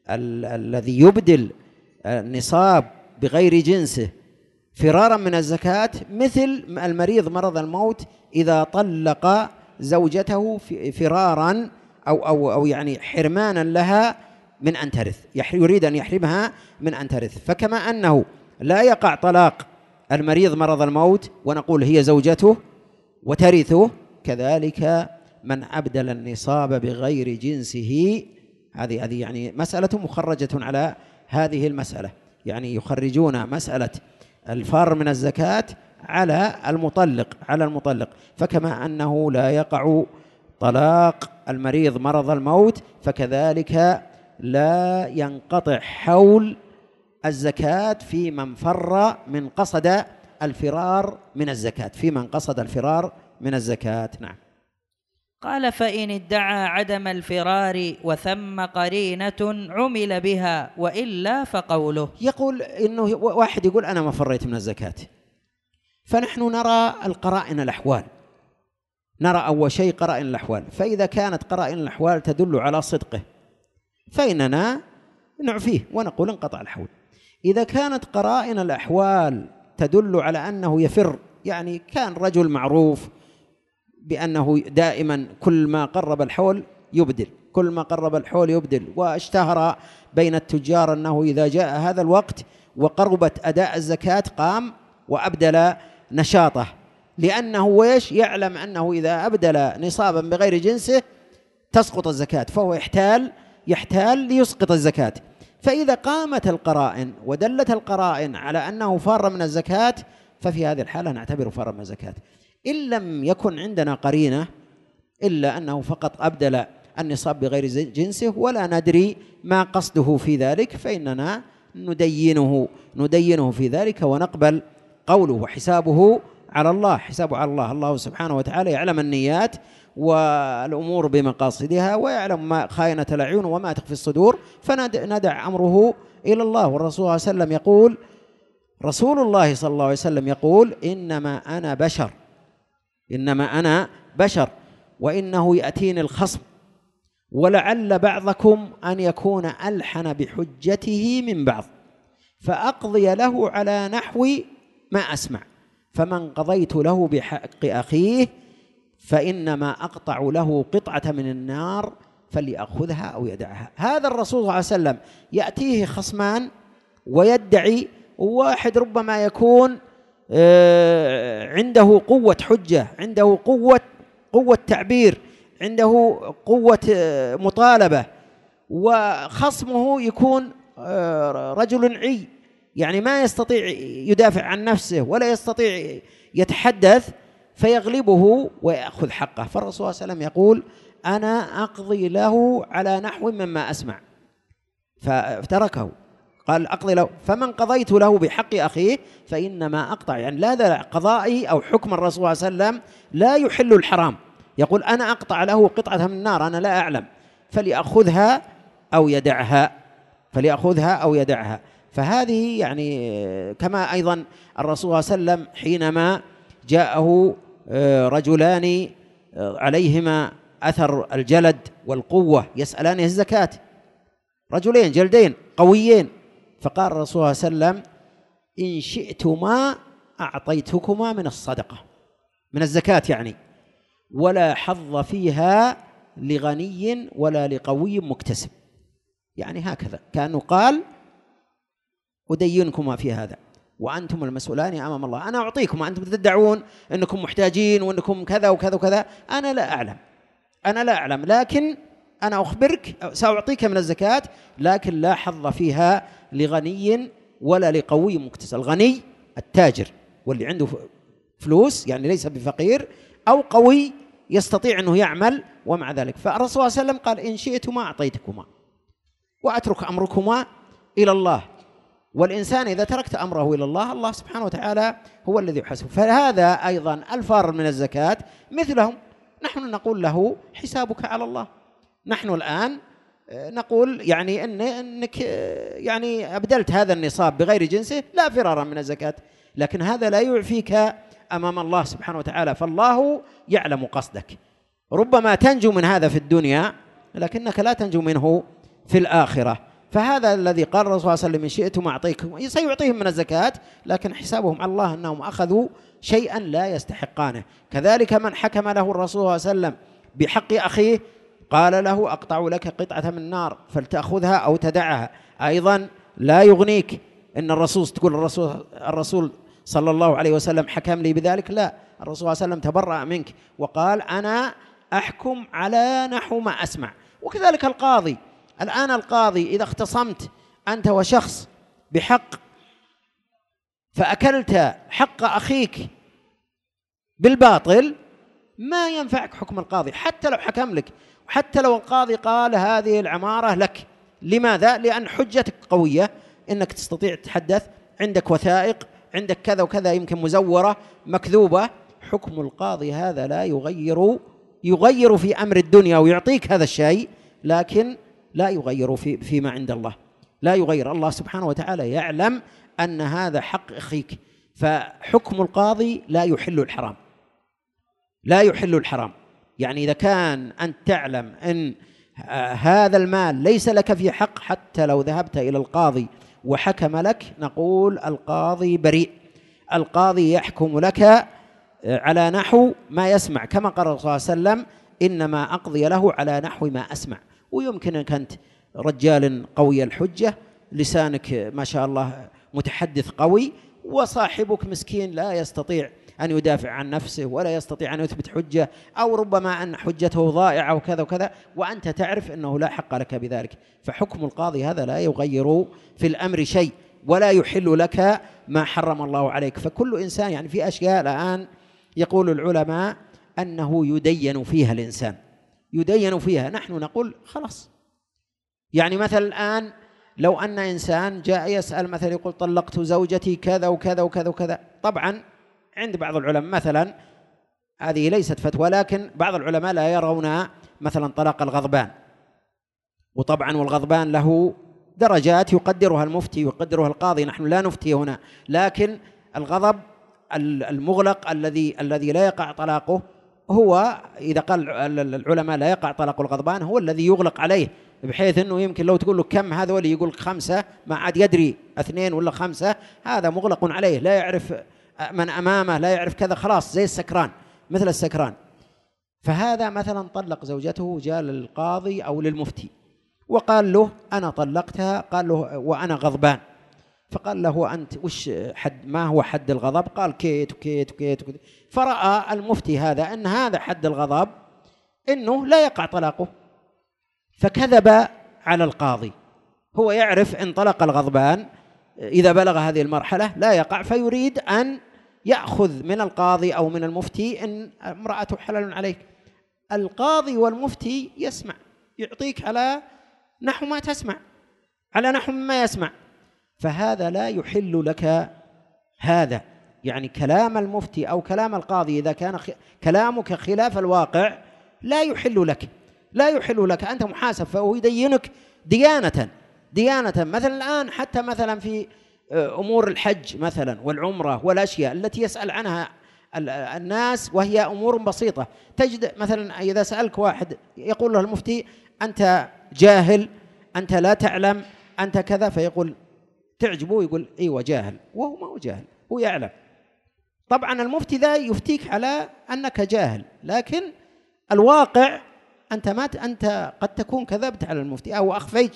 الذي يبدل النصاب بغير جنسه فرارا من الزكاة مثل المريض مرض الموت إذا طلق زوجته فرارا أو يعني حرمانا لها من أن ترث، يريد أن يحرمها من أن ترث. فكما أنه لا يقع طلاق المريض مرض الموت ونقول هي زوجته وترثه، كذلك من أبدل النصاب بغير جنسه. هذه يعني مسألة مخرجة على هذه المسألة، يعني يخرجون مسألة الفار من الزكاة على المطلق. فكما أنه لا يقع طلاق المريض مرض الموت، فكذلك لا ينقطع حول الزكاة في من فر من قصد الفرار من الزكاة، في من قصد الفرار من الزكاة. نعم. قال فإن ادعى عدم الفرار وثم قرينة عمل بها وإلا فقوله. يقول إنه واحد يقول أنا ما فريت من الزكاة، فنحن نرى القرائن الأحوال، نرى أول شيء قرائن الأحوال، فإذا كانت قرائن الأحوال تدل على صدقه فإننا نعفيه ونقول انقطع الحول. إذا كانت قرائن الأحوال تدل على أنه يفر، يعني كان رجل معروف بأنه دائما كل ما قرب الحول يبدل، كل ما قرب الحول يبدل، واشتهر بين التجار أنه إذا جاء هذا الوقت وقربت أداء الزكاة قام وأبدل نشاطه، لأنه ويش يعلم أنه إذا أبدل نصابا بغير جنسه تسقط الزكاة، فهو يحتال ليسقط الزكاة. فإذا قامت القرائن ودلت القرائن على أنه فار من الزكاة ففي هذه الحالة نعتبر فار من الزكاة. إن لم يكن عندنا قرينة إلا أنه فقط أبدل النصاب بغير جنسه ولا ندري ما قصده في ذلك، فإننا ندينه في ذلك ونقبل قوله، وحسابه على الله، حسابه على الله. الله سبحانه وتعالى يعلم النيات والأمور بمقاصدها ويعلم ما خائنة الأعين وما تخفي الصدور، فندع أمره إلى الله. والرسول صلى الله عليه وسلم يقول، رسول الله صلى الله عليه وسلم يقول إنما أنا بشر وإنه يأتيني الخصم ولعل بعضكم أن يكون ألحن بحجته من بعض فأقضي له على نحو ما أسمع، فمن قضيت له بحق أخيه فإنما أقطع له قطعة من النار فليأخذها أو يدعها. هذا الرسول صلى الله عليه وسلم يأتيه خصمان ويدعي، واحد ربما يكون عنده قوة حجة، عنده قوة تعبير، عنده قوة مطالبة، وخصمه يكون رجل عي، يعني ما يستطيع يدافع عن نفسه ولا يستطيع يتحدث، فيغلبه ويأخذ حقه. فالرسول صلى الله عليه وسلم يقول أنا أقضي له على نحو مما أسمع، فتركه، قال أقضي له، فمن قضيت له بحق أخيه فإنما أقطع، يعني لا قضائي أو حكم الرسول صلى الله عليه وسلم لا يحل الحرام، يقول أنا أقطع له قطعة من النار أنا لا أعلم، فليأخذها أو يدعها، فليأخذها أو يدعها. فهذه يعني كما أيضا الرسول صلى الله عليه وسلم حينما جاءه رجلان عليهما أثر الجلد والقوة يسألانه الزكاة، رجلين جلدين قويين، فقال الرسول صلى الله عليه وسلم إن شئتما أعطيتكما من الصدقة، من الزكاة يعني، ولا حظ فيها لغني ولا لقوي مكتسب، يعني هكذا كأنه قال أدينكما في هذا وأنتم المسؤولان أمام الله، أنا أعطيكم، أنتم تدعون أنكم محتاجين وأنكم كذا وكذا وكذا، أنا لا أعلم، لكن أنا أخبرك سأعطيك من الزكاة، لكن لا حظ فيها لغني ولا لقوي مكتسب. الغني التاجر واللي عنده فلوس يعني ليس بفقير، أو قوي يستطيع أنه يعمل ومع ذلك. فالرسول صلى الله عليه وسلم قال إن شئتما أعطيتكما وأترك أمركما إلى الله، والإنسان إذا تركت أمره إلى الله، الله سبحانه وتعالى هو الذي يحاسبه. فهذا أيضا الفار من الزكاة مثلهم، نحن نقول له حسابك على الله. نحن الآن نقول يعني أنك يعني أبدلت هذا النصاب بغير جنسه لا فرارا من الزكاة، لكن هذا لا يعفيك أمام الله سبحانه وتعالى، فالله يعلم قصدك. ربما تنجو من هذا في الدنيا لكنك لا تنجو منه في الآخرة. فهذا الذي قال الرسول صلى الله عليه وسلم إن شئتم أعطيكم، سيعطيهم من الزكاة لكن حسابهم على الله أنهم أخذوا شيئا لا يستحقانه. كذلك من حكم له الرسول صلى الله عليه وسلم بحق أخيه قال له أقطع لك قطعة من النار فلتأخذها أو تدعها، أيضا لا يغنيك إن الرسول تقول الرسول صلى الله عليه وسلم حكم لي بذلك، لا، الرسول صلى الله عليه وسلم تبرأ منك وقال أنا أحكم على نحو ما أسمع. وكذلك القاضي، الآن القاضي إذا اختصمت أنت وشخص بحق فأكلت حق أخيك بالباطل ما ينفعك حكم القاضي حتى لو حكم لك، وحتى لو القاضي قال هذه العمارة لك. لماذا؟ لأن حجتك قوية، إنك تستطيع تتحدث، عندك وثائق، عندك كذا وكذا، يمكن مزورة مكذوبة. حكم القاضي هذا لا يغير في أمر الدنيا ويعطيك هذا الشيء، لكن لا يغير فيما عند الله، لا يغير. الله سبحانه وتعالى يعلم أن هذا حق أخيك، فحكم القاضي لا يحل الحرام، لا يحل الحرام. يعني إذا كان أنت تعلم أن هذا المال ليس لك فيه حق، حتى لو ذهبت إلى القاضي وحكم لك نقول القاضي بريء، القاضي يحكم لك على نحو ما يسمع، كما قال الرسول صلى الله عليه وسلم إنما أقضي له على نحو ما أسمع. ويمكن أنك أنت رجال قوي الحجة، لسانك ما شاء الله متحدث قوي، وصاحبك مسكين لا يستطيع أن يدافع عن نفسه ولا يستطيع أن يثبت حجة، أو ربما أن حجته ضائعة وكذا وكذا، وأنت تعرف أنه لا حق لك بذلك. فحكم القاضي هذا لا يغير في الأمر شيء، ولا يحل لك ما حرم الله عليك. فكل إنسان يعني في أشياء الآن يقول العلماء أنه يدين فيها الإنسان، يدين فيها، نحن نقول خلاص. يعني مثلا الآن لو أن إنسان جاء يسأل مثلا يقول طلقت زوجتي كذا وكذا وكذا وكذا، طبعا عند بعض العلماء مثلا هذه ليست فتوى، لكن بعض العلماء لا يرون مثلا طلاق الغضبان، وطبعا والغضبان له درجات يقدرها المفتي ويقدرها القاضي، نحن لا نفتي هنا، لكن الغضب المغلق الذي لا يقع طلاقه هو، إذا قال العلماء لا يقع طلاق الغضبان، هو الذي يغلق عليه، بحيث أنه يمكن لو تقول له كم هذا ولي يقول 5، ما عاد يدري 2 ولا 5، هذا مغلق عليه، لا يعرف من أمامه، لا يعرف كذا، خلاص زي السكران، مثل السكران. فهذا مثلا طلق زوجته، جاء للقاضي أو للمفتي وقال له أنا طلقتها، قال له وأنا غضبان، فقال له أنت وش حد، ما هو حد الغضب؟ قال كيت وكيت وكيت وكيت. فرأى المفتي هذا أن هذا حد الغضب، إنه لا يقع طلاقه، فكذب على القاضي. هو يعرف إن طلق الغضبان إذا بلغ هذه المرحلة لا يقع، فيريد أن يأخذ من القاضي أو من المفتي إن امرأته حلال عليك. القاضي والمفتي يسمع، يعطيك على نحو ما تسمع، على نحو ما يسمع، فهذا لا يحل لك هذا. يعني كلام المفتي أو كلام القاضي إذا كان كلامك خلاف الواقع لا يحل لك، لا يحل لك. أنت محاسب، فهو يدينك ديانة. مثلا الآن حتى مثلا في أمور الحج مثلا والعمرة والأشياء التي يسأل عنها الناس وهي أمور بسيطة، تجد مثلا إذا سألك واحد يقول له المفتي أنت جاهل، أنت لا تعلم، أنت كذا، فيقول تعجبه يقول أيوة جاهل، وهو ما هو جاهل، هو يعلم. طبعا المفتي ذا يفتيك على أنك جاهل، لكن الواقع أنت قد تكون كذبت على المفتي أو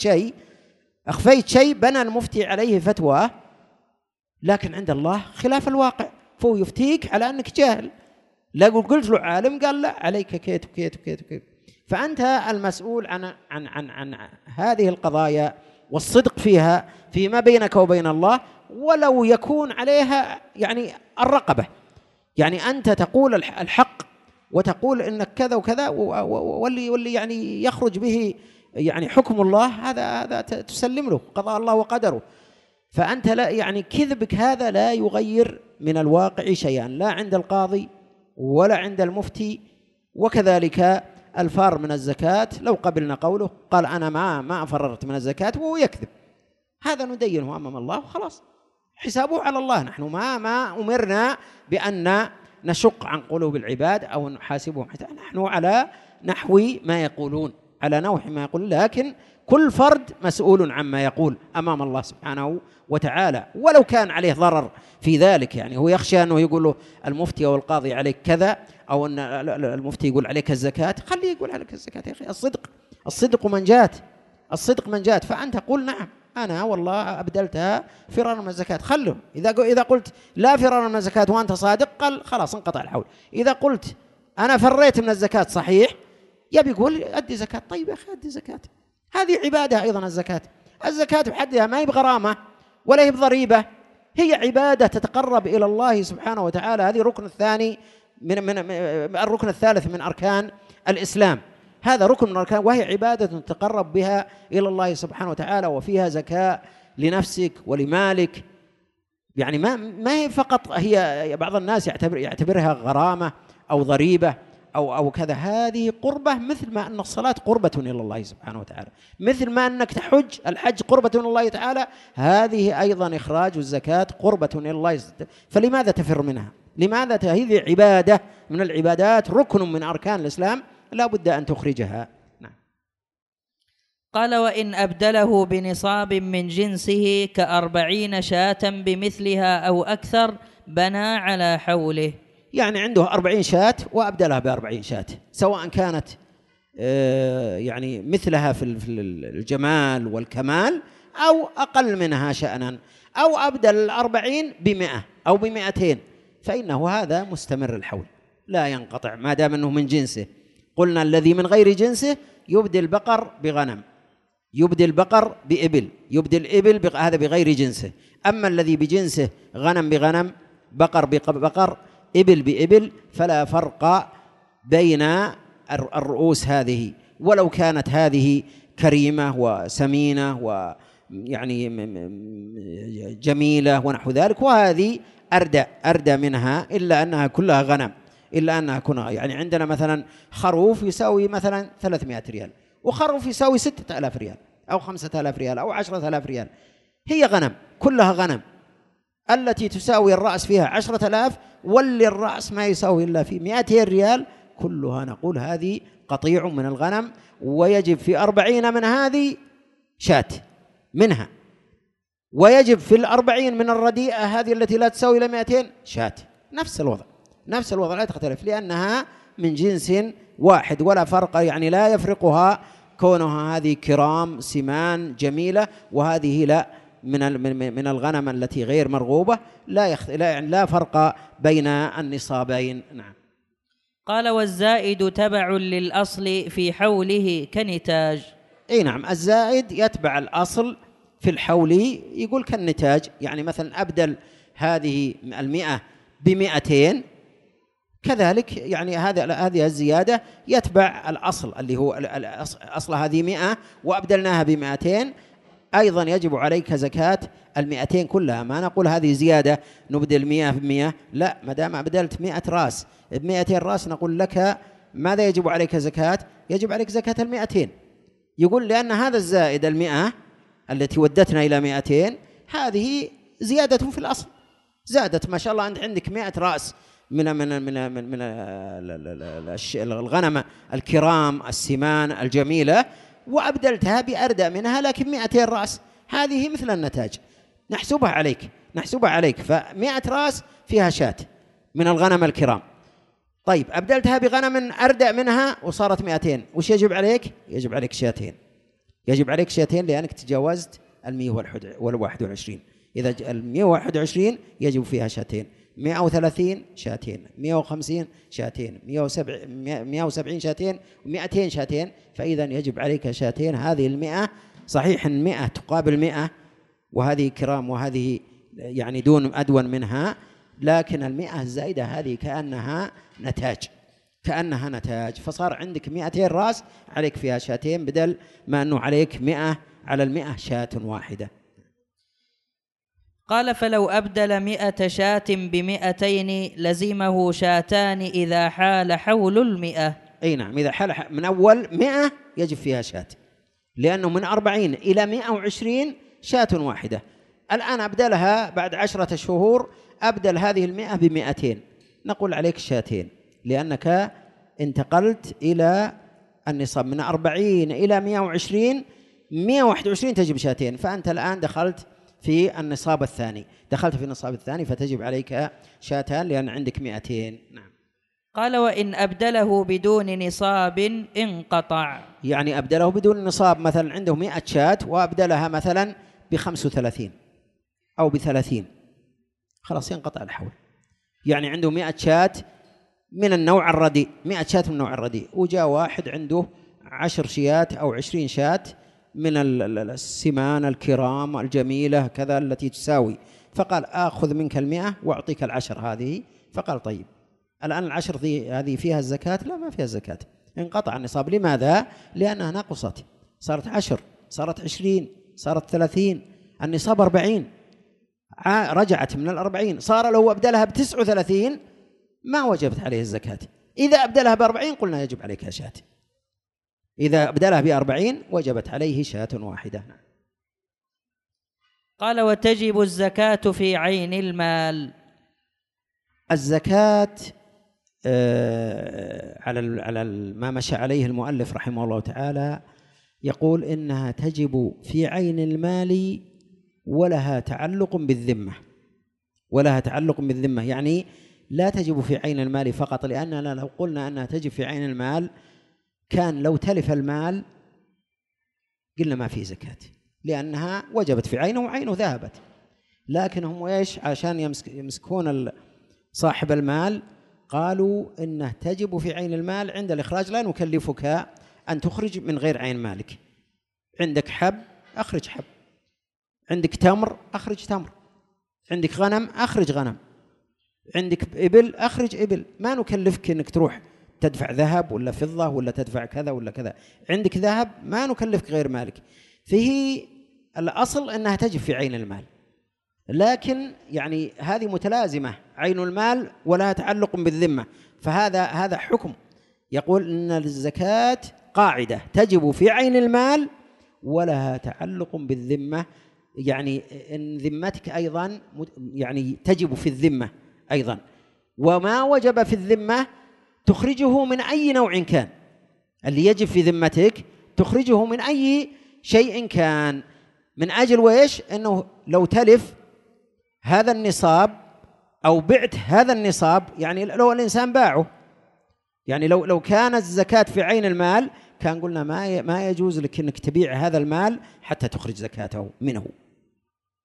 أخفيت شيء بنى المفتي عليه فتوى، لكن عند الله خلاف الواقع، فهو يفتيك على أنك جاهل. لا قلت له عالم، قال لا عليك كيت وكيت وكيت وكيت. فأنت المسؤول عن هذه القضايا والصدق فيها فيما بينك وبين الله، ولو يكون عليها يعني الرقبة، يعني أنت تقول الحق وتقول إنك كذا وكذا، واللي يعني يخرج به يعني حكم الله هذا تسلم له قضاء الله وقدره. فأنت لا يعني كذبك هذا لا يغير من الواقع شيئا، لا عند القاضي ولا عند المفتي. وكذلك الفار من الزكاة، لو قبلنا قوله قال أنا ما فررت من الزكاة وهو يكذب، هذا ندينه أمام الله وخلاص، حسابه على الله. نحن ما أمرنا بأن نشق عن قلوب العباد أو نحاسبهم، نحن على نحو ما يقولون، على نوع ما يقول، لكن كل فرد مسؤول عما يقول أمام الله سبحانه وتعالى، ولو كان عليه ضرر في ذلك. يعني هو يخشى أنه يقول له المفتي أو القاضي عليك كذا، أو أن المفتي يقول عليك الزكاة، خليه يقول عليك الزكاة يا أخي. الصدق من جات، فأنت قل نعم أنا والله أبدلتها فرارا من الزكاة، خله. إذا قلت لا فرارا من الزكاة وأنت صادق، قال خلاص انقطع الحول. إذا قلت أنا فريت من الزكاة صحيح، يبي يقول أدي زكاة، طيب يا أخي أدي زكاة، هذه عبادة أيضا. الزكاة بحدها ما هي بغرامة ولا هي بضريبة، هي عبادة تتقرب إلى الله سبحانه وتعالى. هذه الركن الثاني من الركن الثالث من أركان الإسلام، هذا ركن من الأركان، وهي عبادة تتقرب بها إلى الله سبحانه وتعالى، وفيها زكاة لنفسك ولمالك. يعني ما هي فقط، هي بعض الناس يعتبرها غرامة أو ضريبة أو كذا. هذه قربة، مثل ما أن الصلاة قربة إلى الله سبحانه وتعالى، مثل ما أنك تحج، الحج قربة إلى الله تعالى، هذه أيضا إخراج الزكاة قربة إلى الله. فلماذا تفر منها؟ لماذا؟ هذه عبادة من العبادات، ركن من أركان الإسلام، لا بد أن تخرجها. نعم. قال وإن أبدله بنصاب من جنسه ك40 شاة بمثلها أو أكثر بنى على حوله. يعني عنده 40 شاة وأبدلها ب40 شاة، سواء كانت يعني مثلها في الجمال والكمال أو أقل منها شأنا، أو أبدل 40 ب100 أو ب200، فإنه هذا مستمر الحول لا ينقطع ما دام أنه من جنسه. قلنا الذي من غير جنسه يبدي البقر بغنم، يبدي البقر بإبل، يبدي الإبل هذا بغير جنسه. أما الذي بجنسه غنم بغنم، بقر ببقر، إبل بإبل، فلا فرق بين الرؤوس هذه، ولو كانت هذه كريمة وسمينة ويعني جميلة ونحو ذلك، وهذه أردى منها، إلا أنها كلها غنم، إلا أنها كلها يعني عندنا مثلا خروف يساوي مثلا 300 ريال، وخروف يساوي 6000 ريال أو 5000 ريال أو 10000 ريال، هي غنم كلها غنم. التي تساوي الرأس فيها 10,000 واللي الرأس ما يساوي إلا في 200 ريال، كلها نقول هذه قطيع من الغنم، ويجب في 40 من هذه شاة منها، ويجب في 40 من الرديئة هذه التي لا تساوي إلا 200 شاة. نفس الوضع لا تختلف، لأنها من جنس واحد ولا فرق، يعني لا يفرقها كونها هذه كرام سمان جميلة وهذه لا من الغنم التي غير مرغوبة لا فرق بين النصابين. نعم. قال والزائد تبع للأصل في حوله كنتاج. أي نعم، الزائد يتبع الأصل في الحول، يقول كالنتاج. يعني مثلا أبدل هذه 100 ب200، كذلك يعني هذه الزيادة يتبع الأصل اللي هو أصل هذه 100 وأبدلناها ب200، أيضا يجب عليك زكاة 200 كلها. ما نقول هذه زيادة نبدل 100 ب100، لا، ما دام أبدلت 100 رأس ب200 رأس نقول لك ماذا يجب عليك زكاة؟ يجب عليك زكاة 200. يقول لأن هذا الزائد 100 التي ودتنا إلى 200 هذه زيادة في الأصل، زادت ما شاء الله. أنت عندك 100 رأس من الغنم الكرام السمان الجميلة، وأبدلتها بأردأ منها لكن 200 رأس، هذه مثل النتاج نحسبها عليك. ف100 رأس فيها شاة من الغنم الكرام. طيب أبدلتها بغنم أردأ منها وصارت 200، وش يجب عليك؟ يجب عليك شاتين لأنك تجاوزت 121. إذا 121 يجب فيها شاتين، 130 شاتين، 150 شاتين، 170 شاتين، 200 شاتين. فإذا يجب عليك شاتين. هذه 100 صحيح 100 تقابل 100، وهذه كرام وهذه يعني أدون منها، لكن 100 الزائدة هذه كأنها نتاج، فصار عندك 200 رأس عليك فيها شاتين، بدل ما أنه عليك 100 على 100 شاة واحدة. قال فلو أبدل 100 شاة ب200 لزمه شاتان إذا حال حول 100. أي نعم، إذا حال من أول 100 يجب فيها شاة، لأنه من 40 إلى 120 شاة واحدة. الآن أبدلها بعد 10 شهور، أبدل هذه 100 ب200، نقول عليك شاتين، لأنك انتقلت إلى النصاب من 40 إلى 120، 121 تجب شاتين، فأنت الآن دخلت في النصاب الثاني، فتجب عليك شاتان لأن عندك 200. نعم. قال وإن أبدله بدون نصاب انقطع. يعني أبدله بدون نصاب، مثلا عنده 100 شاة وأبدلها مثلا ب35 أو ب30، خلاص ينقطع الحول. يعني عنده 100 شاة من النوع الرديء، 100 شاة من النوع الرديء، وجاء واحد عنده 10 شيات أو 20 شاة من السمان الكرام الجميلة كذا التي تساوي، فقال آخذ منك 100 وأعطيك 10 هذه. فقال طيب الآن 10 هذه فيها الزكاة؟ لا، ما فيها الزكاة، انقطع النصاب. لماذا؟ لأنها نقصت، صارت 10، صارت 20، صارت 30، النصاب 40، رجعت من 40، صار لو أبدلها ب39 ما وجبت عليه الزكاة. إذا أبدلها ب40 قلنا يجب عليك شاة، إذا أبدلها ب40 وجبت عليه شاة واحدة. قال وتجب الزكاة في عين المال. الزكاة على ما مشى عليه المؤلف رحمه الله تعالى، يقول إنها تجب في عين المال ولها تعلق بالذمة، يعني لا تجب في عين المال فقط، لأننا لو قلنا أنها تجب في عين المال كان لو تلف المال قلنا ما في زكاة، لأنها وجبت في عينه وعينه ذهبت. لكن هم إيش؟ عشان يمسكون صاحب المال قالوا إنه تجب في عين المال عند الإخراج، لا نكلفك أن تخرج من غير عين مالك. عندك حب أخرج حب، عندك تمر أخرج تمر، عندك غنم أخرج غنم، عندك إبل أخرج إبل، ما نكلفك أنك تروح تدفع ذهب ولا فضة ولا تدفع كذا ولا كذا. عندك ذهب ما نكلفك غير مالك. فيه الأصل أنها تجب في عين المال، لكن يعني هذه متلازمة، عين المال ولها تعلق بالذمة، فهذا حكم يقول أن الزكاة قاعدة تجب في عين المال ولها تعلق بالذمة، يعني إن ذمتك أيضا يعني تجب في الذمة أيضا، وما وجب في الذمة تخرجه من أي نوع كان، اللي يجب في ذمتك تخرجه من أي شيء كان، من أجل ويش؟ أنه لو تلف هذا النصاب أو بعت هذا النصاب، يعني لو الإنسان باعه، يعني لو كانت الزكاة في عين المال كان قلنا ما يجوز لك أنك تبيع هذا المال حتى تخرج زكاته منه.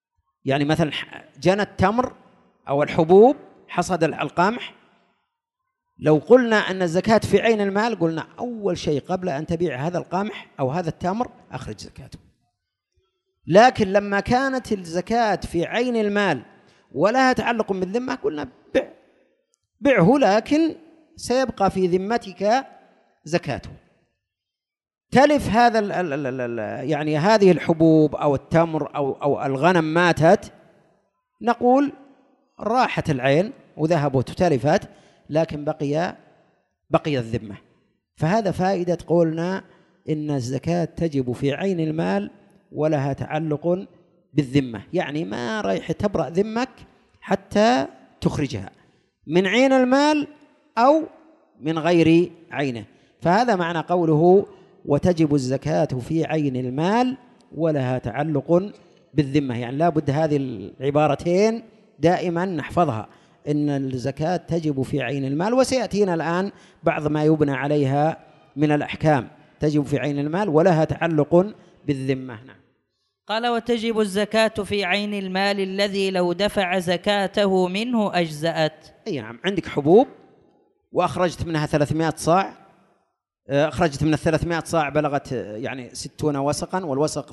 يعني مثلا جنى التمر أو الحبوب، حصد القمح، لو قلنا أن الزكاة في عين المال قلنا أول شيء قبل أن تبيع هذا القمح أو هذا التمر أخرج زكاته. لكن لما كانت الزكاة في عين المال ولها تعلق بالذمة قلنا بعه، لكن سيبقى في ذمتك زكاته. تلف هذا يعني هذه الحبوب أو التمر أو الغنم ماتت، نقول راحت العين وذهبت وتلفت، لكن بقي الذمة. فهذا فائدة قولنا إن الزكاة تجب في عين المال ولها تعلق بالذمة، يعني ما رايح تبرأ ذمك حتى تخرجها من عين المال أو من غير عينه. فهذا معنى قوله وتجب الزكاة في عين المال ولها تعلق بالذمة، يعني لا بد هذه العبارتين دائما نحفظها، إن الزكاة تجب في عين المال، وسيأتينا الآن بعض ما يبنى عليها من الأحكام. تجب في عين المال ولها تعلق بالذمة. نعم. قال وتجب الزكاة في عين المال الذي لو دفع زكاته منه أجزأت. أي نعم، عندك حبوب وأخرجت منها 300 صاع، أخرجت من 300 صاع بلغت يعني 60 وسقا، والوسق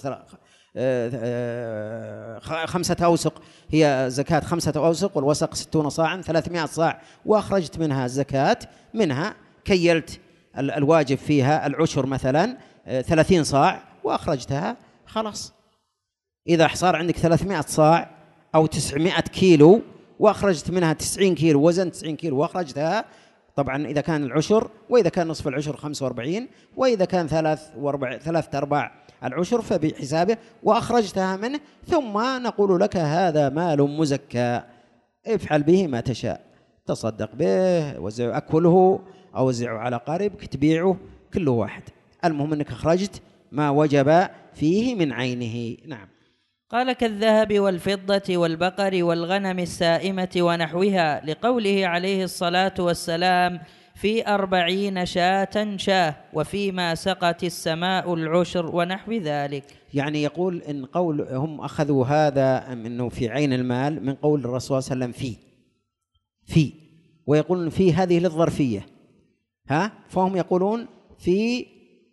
5 أوسق، هي زكاة 5 أوسق، والوسق 60 صاعا، 300 صاع، وأخرجت منها الزكاة، منها كيلت الواجب فيها العشر مثلا 30 صاع وأخرجتها، خلاص. إذا صار عندك 300 صاع أو 900 كيلو وأخرجت منها 90 كيلو، وزن 90 كيلو وأخرجتها، طبعا إذا كان العشر، وإذا كان نصف العشر 45، وإذا كان 3/4 العشر فبحسابه، وأخرجتها منه، ثم نقول لك هذا مال مزكى، افعل به ما تشاء، تصدق به، وزعه، أكله، أوزعه على قاربك، تبيعه، كله واحد، المهم أنك أخرجت ما وجب فيه من عينه. نعم. قال كالذهب والفضة والبقر والغنم السائمة ونحوها، لقوله عليه الصلاة والسلام في 40 شاة شاه، وفيما سقت السماء العشر، ونحو ذلك. يعني يقول إن قول هم أخذوا هذا أنه في عين المال من قول الرسول صلى الله عليه وسلم في، ويقولون في هذه للظرفية، فهم يقولون في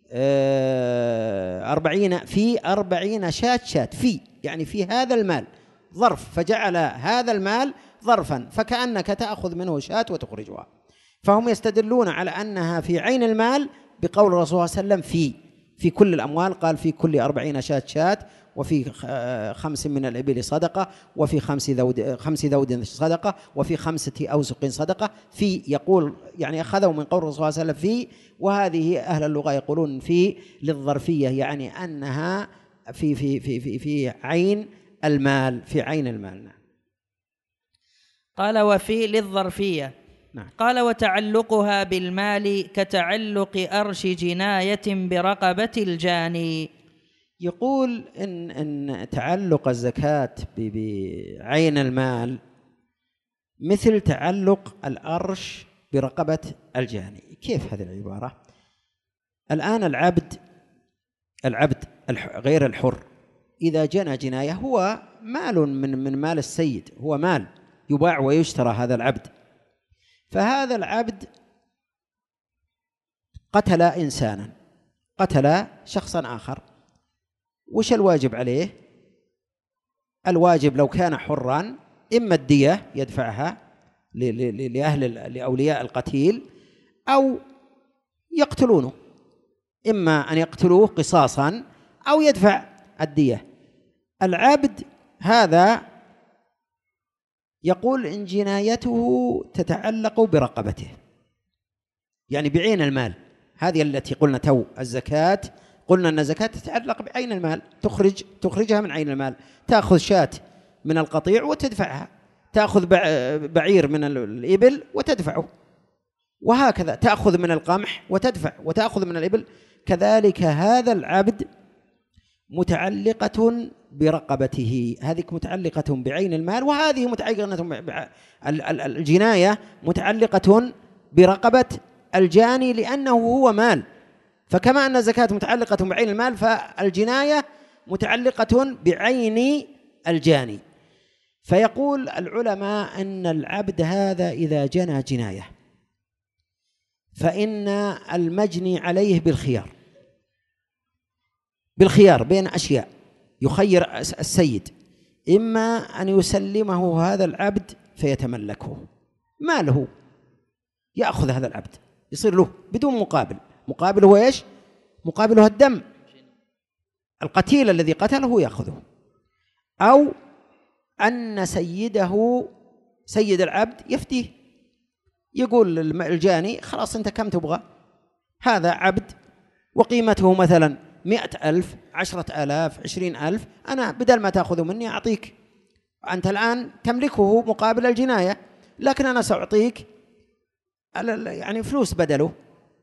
40 شاة في، يعني في هذا المال ظرف، فجعل هذا المال ظرفا، فكأنك تأخذ منه شاة وتخرجها. فهم يستدلون على أنها في عين المال بقول الرسول صلى الله عليه وسلم في كل الأموال، قال في كل 40 شاة، وفي 5 من الإبل صدقة، وفي 5 ذود صدقة، وفي 5 أوسق صدقة. في يقول يعني أخذوا من قول الرسول صلى الله عليه وسلم في، وهذه أهل اللغة يقولون في للظرفية، يعني أنها في عين المال، في عين المال. نعم. قال وفي للظرفية. نعم. قال وتعلقها بالمال كتعلق أرش جناية برقبة الجاني. يقول إن تعلق الزكاة بعين المال مثل تعلق الأرش برقبة الجاني. كيف هذه العبارة؟ الآن العبد غير الحر إذا جنى جناية هو مال من مال السيد، هو مال يباع ويشترى هذا العبد. فهذا العبد قتل إنسانا، قتل شخصا آخر، وش الواجب عليه؟ الواجب لو كان حرا إما الدية يدفعها لأولياء القتيل، أو يقتلونه، إما أن يقتلوه قصاصا أو يدفع الدية. العبد هذا يقول إن جنايته تتعلق برقبته، يعني بعين المال، هذه التي قلنا تو الزكاة، قلنا أن الزكاة تتعلق بعين المال، تخرجها من عين المال، تأخذ شاة من القطيع وتدفعها، تأخذ بعير من الإبل وتدفعه، وهكذا تأخذ من القمح وتدفع، وتأخذ من الإبل. كذلك هذا العبد متعلقة برقبته، هذه متعلقة بعين المال، وهذه متعلقة الجناية متعلقة برقبة الجاني لأنه هو مال. فكما أن الزكاة متعلقة بعين المال، فالجناية متعلقة بعين الجاني. فيقول العلماء أن العبد هذا إذا جنى جناية فإن المجني عليه بالخيار بين أشياء، يخير السيد إما أن يسلمه هذا العبد فيتملكه ماله، يأخذ هذا العبد يصير له بدون مقابل. مقابله إيش؟ مقابله الدم، القتيل الذي قتله يأخذه. أو أن سيد العبد يفتيه، يقول الجاني خلاص أنت كم تبغى؟ هذا عبد وقيمته مثلا 100,000 10,000 20,000، أنا بدل ما تأخذه مني أعطيك، أنت الآن تملكه مقابل الجناية، لكن أنا سأعطيك يعني فلوس بدله.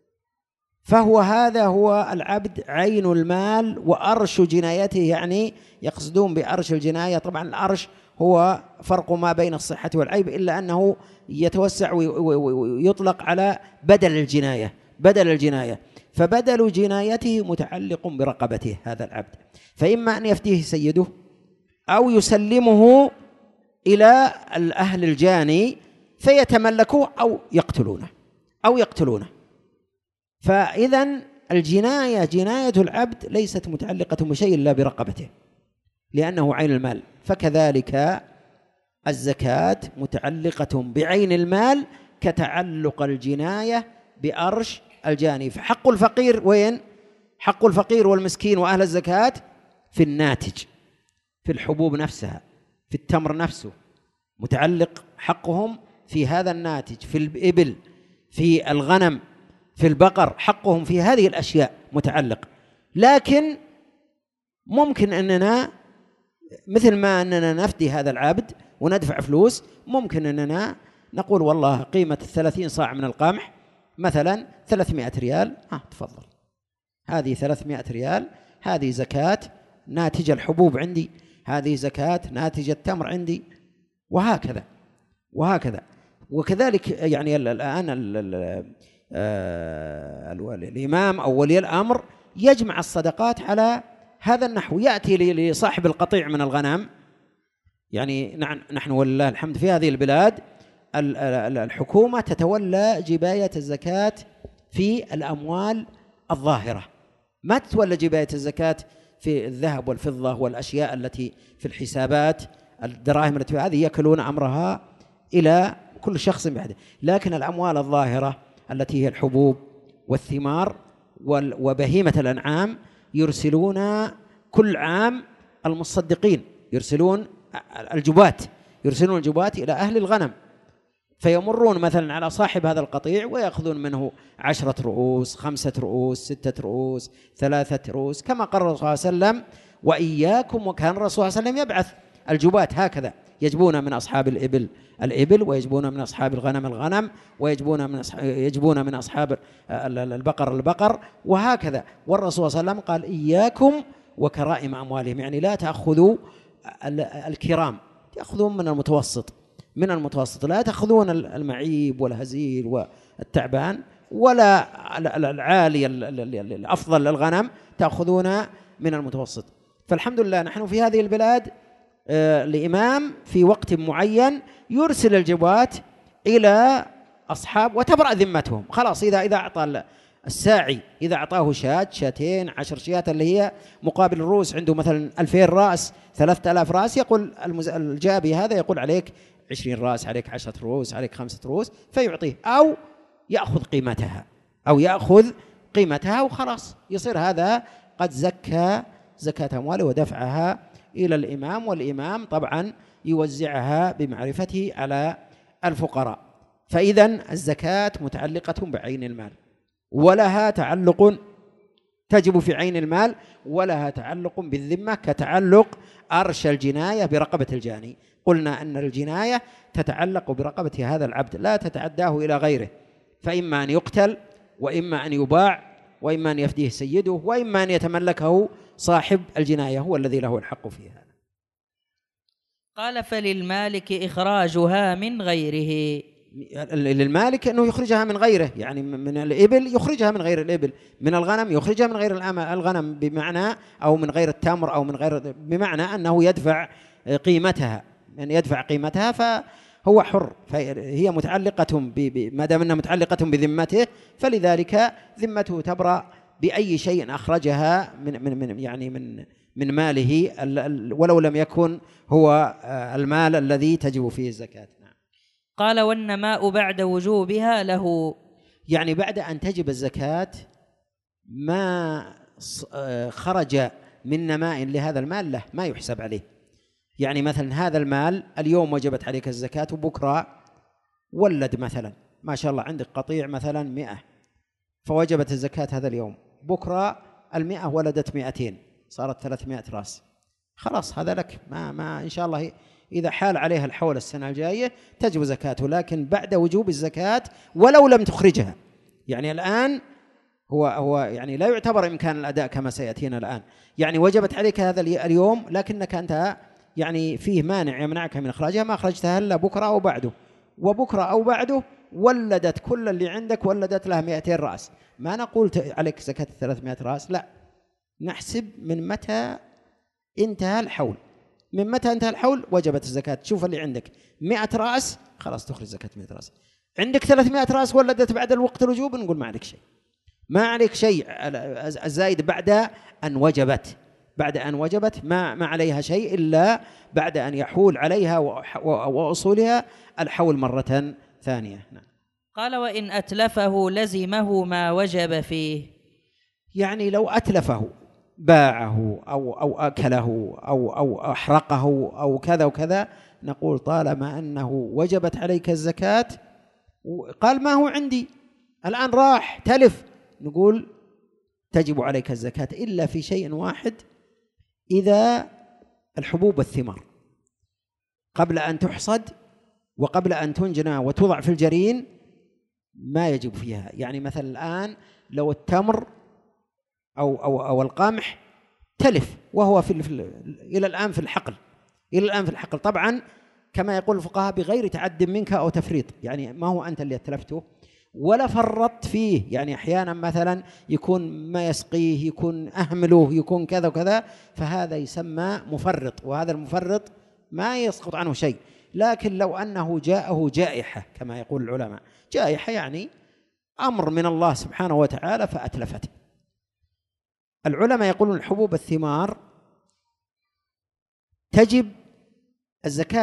هذا هو العبد عين المال وأرش جنايته، يعني يقصدون بأرش الجناية طبعا الأرش هو فرق ما بين الصحة والعيب، إلا أنه يتوسع ويطلق على بدل الجناية. فبدل جنايته متعلق برقبته هذا العبد، فإما أن يفتيه سيده أو يسلمه إلى الأهل الجاني فيتملكوه أو يقتلونه. فإذن جناية العبد ليست متعلقة بشيء إلا برقبته لأنه عين المال. فكذلك الزكاة متعلقة بعين المال كتعلق الجناية بأرش الجاني. فحق الفقير وين؟ حق الفقير والمسكين وأهل الزكاة في الناتج، في الحبوب نفسها، في التمر نفسه، متعلق حقهم في هذا الناتج، في الإبل، في الغنم، في البقر، حقهم في هذه الأشياء متعلق. لكن ممكن أننا مثل ما أننا نفدي هذا العبد وندفع فلوس، ممكن أننا نقول والله قيمة 30 صاع من القمح مثلا 300 ريال، تفضل هذه 300 ريال، هذه زكاة ناتج الحبوب عندي، هذه زكاة ناتج التمر عندي، وهكذا. وكذلك يعني الآن الإمام أو ولي الأمر يجمع الصدقات على هذا النحو. يأتي لصاحب القطيع من الغنم، يعني نحن ولله الحمد في هذه البلاد الحكومة تتولى جباية الزكاة في الأموال الظاهرة، ما تتولى جباية الزكاة في الذهب والفضة والأشياء التي في الحسابات، الدراهم التي هذه يكلون أمرها إلى كل شخص بحده. لكن الأموال الظاهرة التي هي الحبوب والثمار وبهيمة الأنعام يرسلون كل عام المصدقين، يرسلون الجبات إلى أهل الغنم، فيمرون مثلا على صاحب هذا القطيع ويأخذون منه 10 رؤوس 5 رؤوس 6 رؤوس 3 رؤوس كما قال الرسول صلى الله عليه وسلم وإياكم. وكان الرسول صلى الله عليه وسلم يبعث الجبات هكذا، يجبون من أصحاب الإبل ويجبون من أصحاب الغنم ويجبون من أصحاب البقر وهكذا. والرسول صلى الله عليه وسلم قال إياكم وكرائم أموالهم، يعني لا تأخذوا الكرام، تأخذون من المتوسط، لا تأخذون المعيب والهزيل والتعبان، ولا العالي الأفضل للغنم، تأخذون من المتوسط. فالحمد لله نحن في هذه البلاد الإمام في وقت معين يرسل الجبات إلى أصحاب وتبرأ ذمتهم، خلاص إذا أعطى الساعي إذا أعطاه شاتين 10 شيات اللي هي مقابل الرؤوس، عنده مثلا 2000 رأس 3000 رأس، يقول الجابي هذا يقول عليك 20 رأس، عليك 10 رؤوس، عليك 5 رؤوس، فيعطيه أو يأخذ قيمتها وخلاص يصير هذا قد زكى زكاة أمواله ودفعها إلى الإمام، والإمام طبعا يوزعها بمعرفته على الفقراء. فإذن الزكاة متعلقة بعين المال، ولها تعلق تجب في عين المال، ولها تعلق بالذمة كتعلق أرش الجناية برقبة الجاني. قلنا أن الجناية تتعلق برقبة هذا العبد لا تتعداه إلى غيره، فإما أن يقتل وإما أن يباع وإما أن يفديه سيده وإما أن يتملكه صاحب الجناية، هو الذي له الحق فيها. قال فللمالك إخراجها من غيره، للمالك أنه يخرجها من غيره، يعني من الإبل يخرجها من غير الإبل، من الغنم يخرجها من غير الغنم، بمعنى أو من غير التمر أو من غير، بمعنى أنه يدفع قيمتها أن يدفع قيمتها فهو حر، فهي متعلقة ما دام أنها متعلقة بذمته، فلذلك ذمته تبرأ بأي شيء أخرجها من ماله ولو لم يكن هو المال الذي تجب فيه الزكاة. نعم. قال: والنماء بعد وجوبها له، يعني بعد أن تجب الزكاة ما خرج من نماء لهذا المال له ما يحسب عليه. يعني مثلا هذا المال اليوم وجبت عليك الزكاة وبكرة ولد مثلا، ما شاء الله عندك قطيع مثلا 100 فوجبت الزكاة هذا اليوم، بكرة 100 ولدت 200 صارت 300 رأس، خلاص هذا لك، ما إن شاء الله إذا حال عليها الحول السنة الجاية تجب زكاته، لكن بعد وجوب الزكاة ولو لم تخرجها. يعني الآن هو يعني لا يعتبر إمكان الأداء كما سيأتينا الآن، يعني وجبت عليك هذا اليوم لكنك أنت يعني فيه مانع يمنعك من إخراجها، ما أخرجتها إلا بكرة أو بعده، وبكرة أو بعده ولدت كل اللي عندك ولدت لها 200 رأس، ما نقول عليك زكاة 300 رأس، لا، نحسب من متى انتهى الحول، من متى انتهى الحول وجبت الزكاة. تشوف اللي عندك 100 رأس خلاص تخرج زكاة 100 رأس، عندك 300 رأس ولدت بعد الوقت الوجوب نقول ما عليك شيء، ما عليك شيء، الزايد بعد أن وجبت، بعد أن وجبت ما عليها شيء إلا بعد أن يحول عليها وأصولها الحول مرة ثانية. نعم. قال: وإن أتلفه لزمه ما وجب فيه. يعني لو أتلفه باعه أو أكله أو أحرقه أو كذا وكذا، نقول طالما أنه وجبت عليك الزكاة، قال ما هو عندي الآن راح تلف، نقول تجب عليك الزكاة إلا في شيء واحد، إذا الحبوب والثمار قبل أن تحصد وقبل أن تنجنى وتوضع في الجرين ما يجب فيها. يعني مثلا الآن لو التمر أو القمح تلف وهو إلى الآن في الحقل، إلى الآن في الحقل، طبعا كما يقول الفقهاء بغير تعد منك أو تفريط، يعني ما هو أنت اللي اتلفته ولا فرطت فيه، يعني أحيانا مثلا يكون ما يسقيه، يكون أهمله، يكون كذا وكذا، فهذا يسمى مفرط، وهذا المفرط ما يسقط عنه شيء. لكن لو أنه جاءه جائحة كما يقول العلماء، جائحة يعني أمر من الله سبحانه وتعالى فأتلفته، العلماء يقولون الحبوب الثمار تجب الزكاة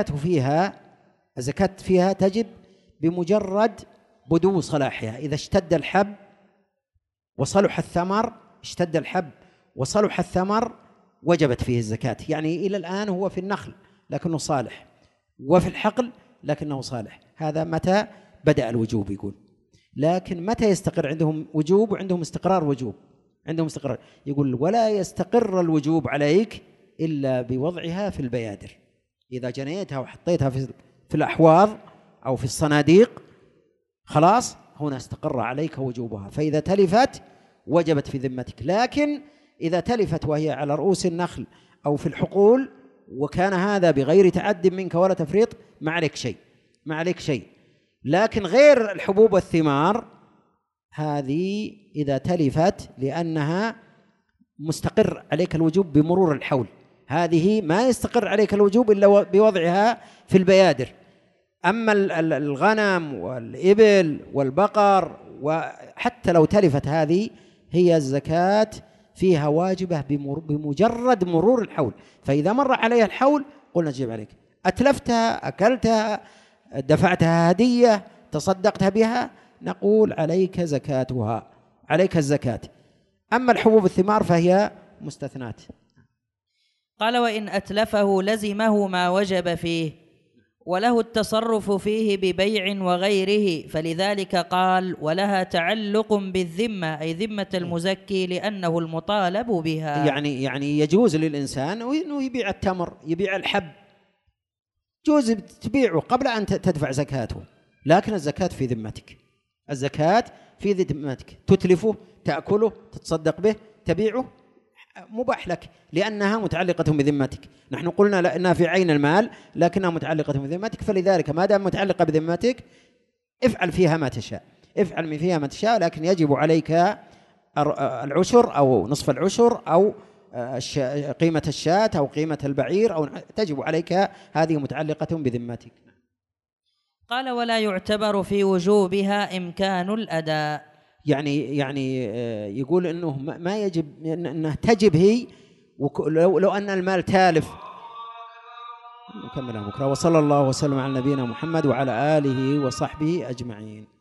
فيها تجب بمجرد بدو صلاحها، إذا اشتد الحب وصلح الثمر، اشتد الحب وصلح الثمر وجبت فيه الزكاة. يعني إلى الآن هو في النخل لكنه صالح، وفي الحقل لكنه صالح، هذا متى بدأ الوجوب يقول. لكن متى يستقر عندهم وجوب وعندهم استقرار وجوب؟ عندهم استقرار، يقول ولا يستقر الوجوب عليك إلا بوضعها في البيادر، إذا جنيتها وحطيتها في الأحواض أو في الصناديق خلاص هنا استقر عليك وجوبها، فإذا تلفت وجبت في ذمتك. لكن إذا تلفت وهي على رؤوس النخل أو في الحقول وكان هذا بغير تعد منك ولا تفريط ما عليك شيء. لكن غير الحبوب والثمار هذه إذا تلفت لأنها مستقر عليك الوجوب بمرور الحول، هذه ما يستقر عليك الوجوب إلا بوضعها في البيادر. أما الغنم والإبل والبقر وحتى لو تلفت هذه هي الزكاة فيها واجبة بمجرد مرور الحول، فإذا مر عليها الحول قلنا تجب عليك، أتلفتها، أكلتها، دفعتها هدية، تصدقتها بها، نقول عليك زكاتها، عليك الزكاة. أما الحبوب والثمار فهي مستثنات. قال: وإن أتلفه لزمه ما وجب فيه وله التصرف فيه ببيع وغيره، فلذلك قال: ولها تعلق بالذمة، أي ذمة المزكي لأنه المطالب بها. يعني يجوز للإنسان أنه يبيع التمر، يبيع الحب، جوز تبيعه قبل أن تدفع زكاته، لكن الزكاة في ذمتك، الزكاة في ذمتك، تتلفه، تأكله، تتصدق به، تبيعه، مباح لك لأنها متعلقة بذمتك. نحن قلنا لأنها في عين المال لكنها متعلقة بذمتك، فلذلك ما دام متعلقة بذمتك افعل فيها ما تشاء، لكن يجب عليك العشر أو نصف العشر أو قيمة الشاة أو قيمة البعير أو تجب عليك، هذه متعلقة بذمتك. قال: ولا يعتبر في وجوبها إمكان الأداء. يعني يقول إنه ما يجب، إنه تجب هي، لو أن المال تالف. نكملها بكرة. وصلى الله وسلم على نبينا محمد وعلى آله وصحبه أجمعين.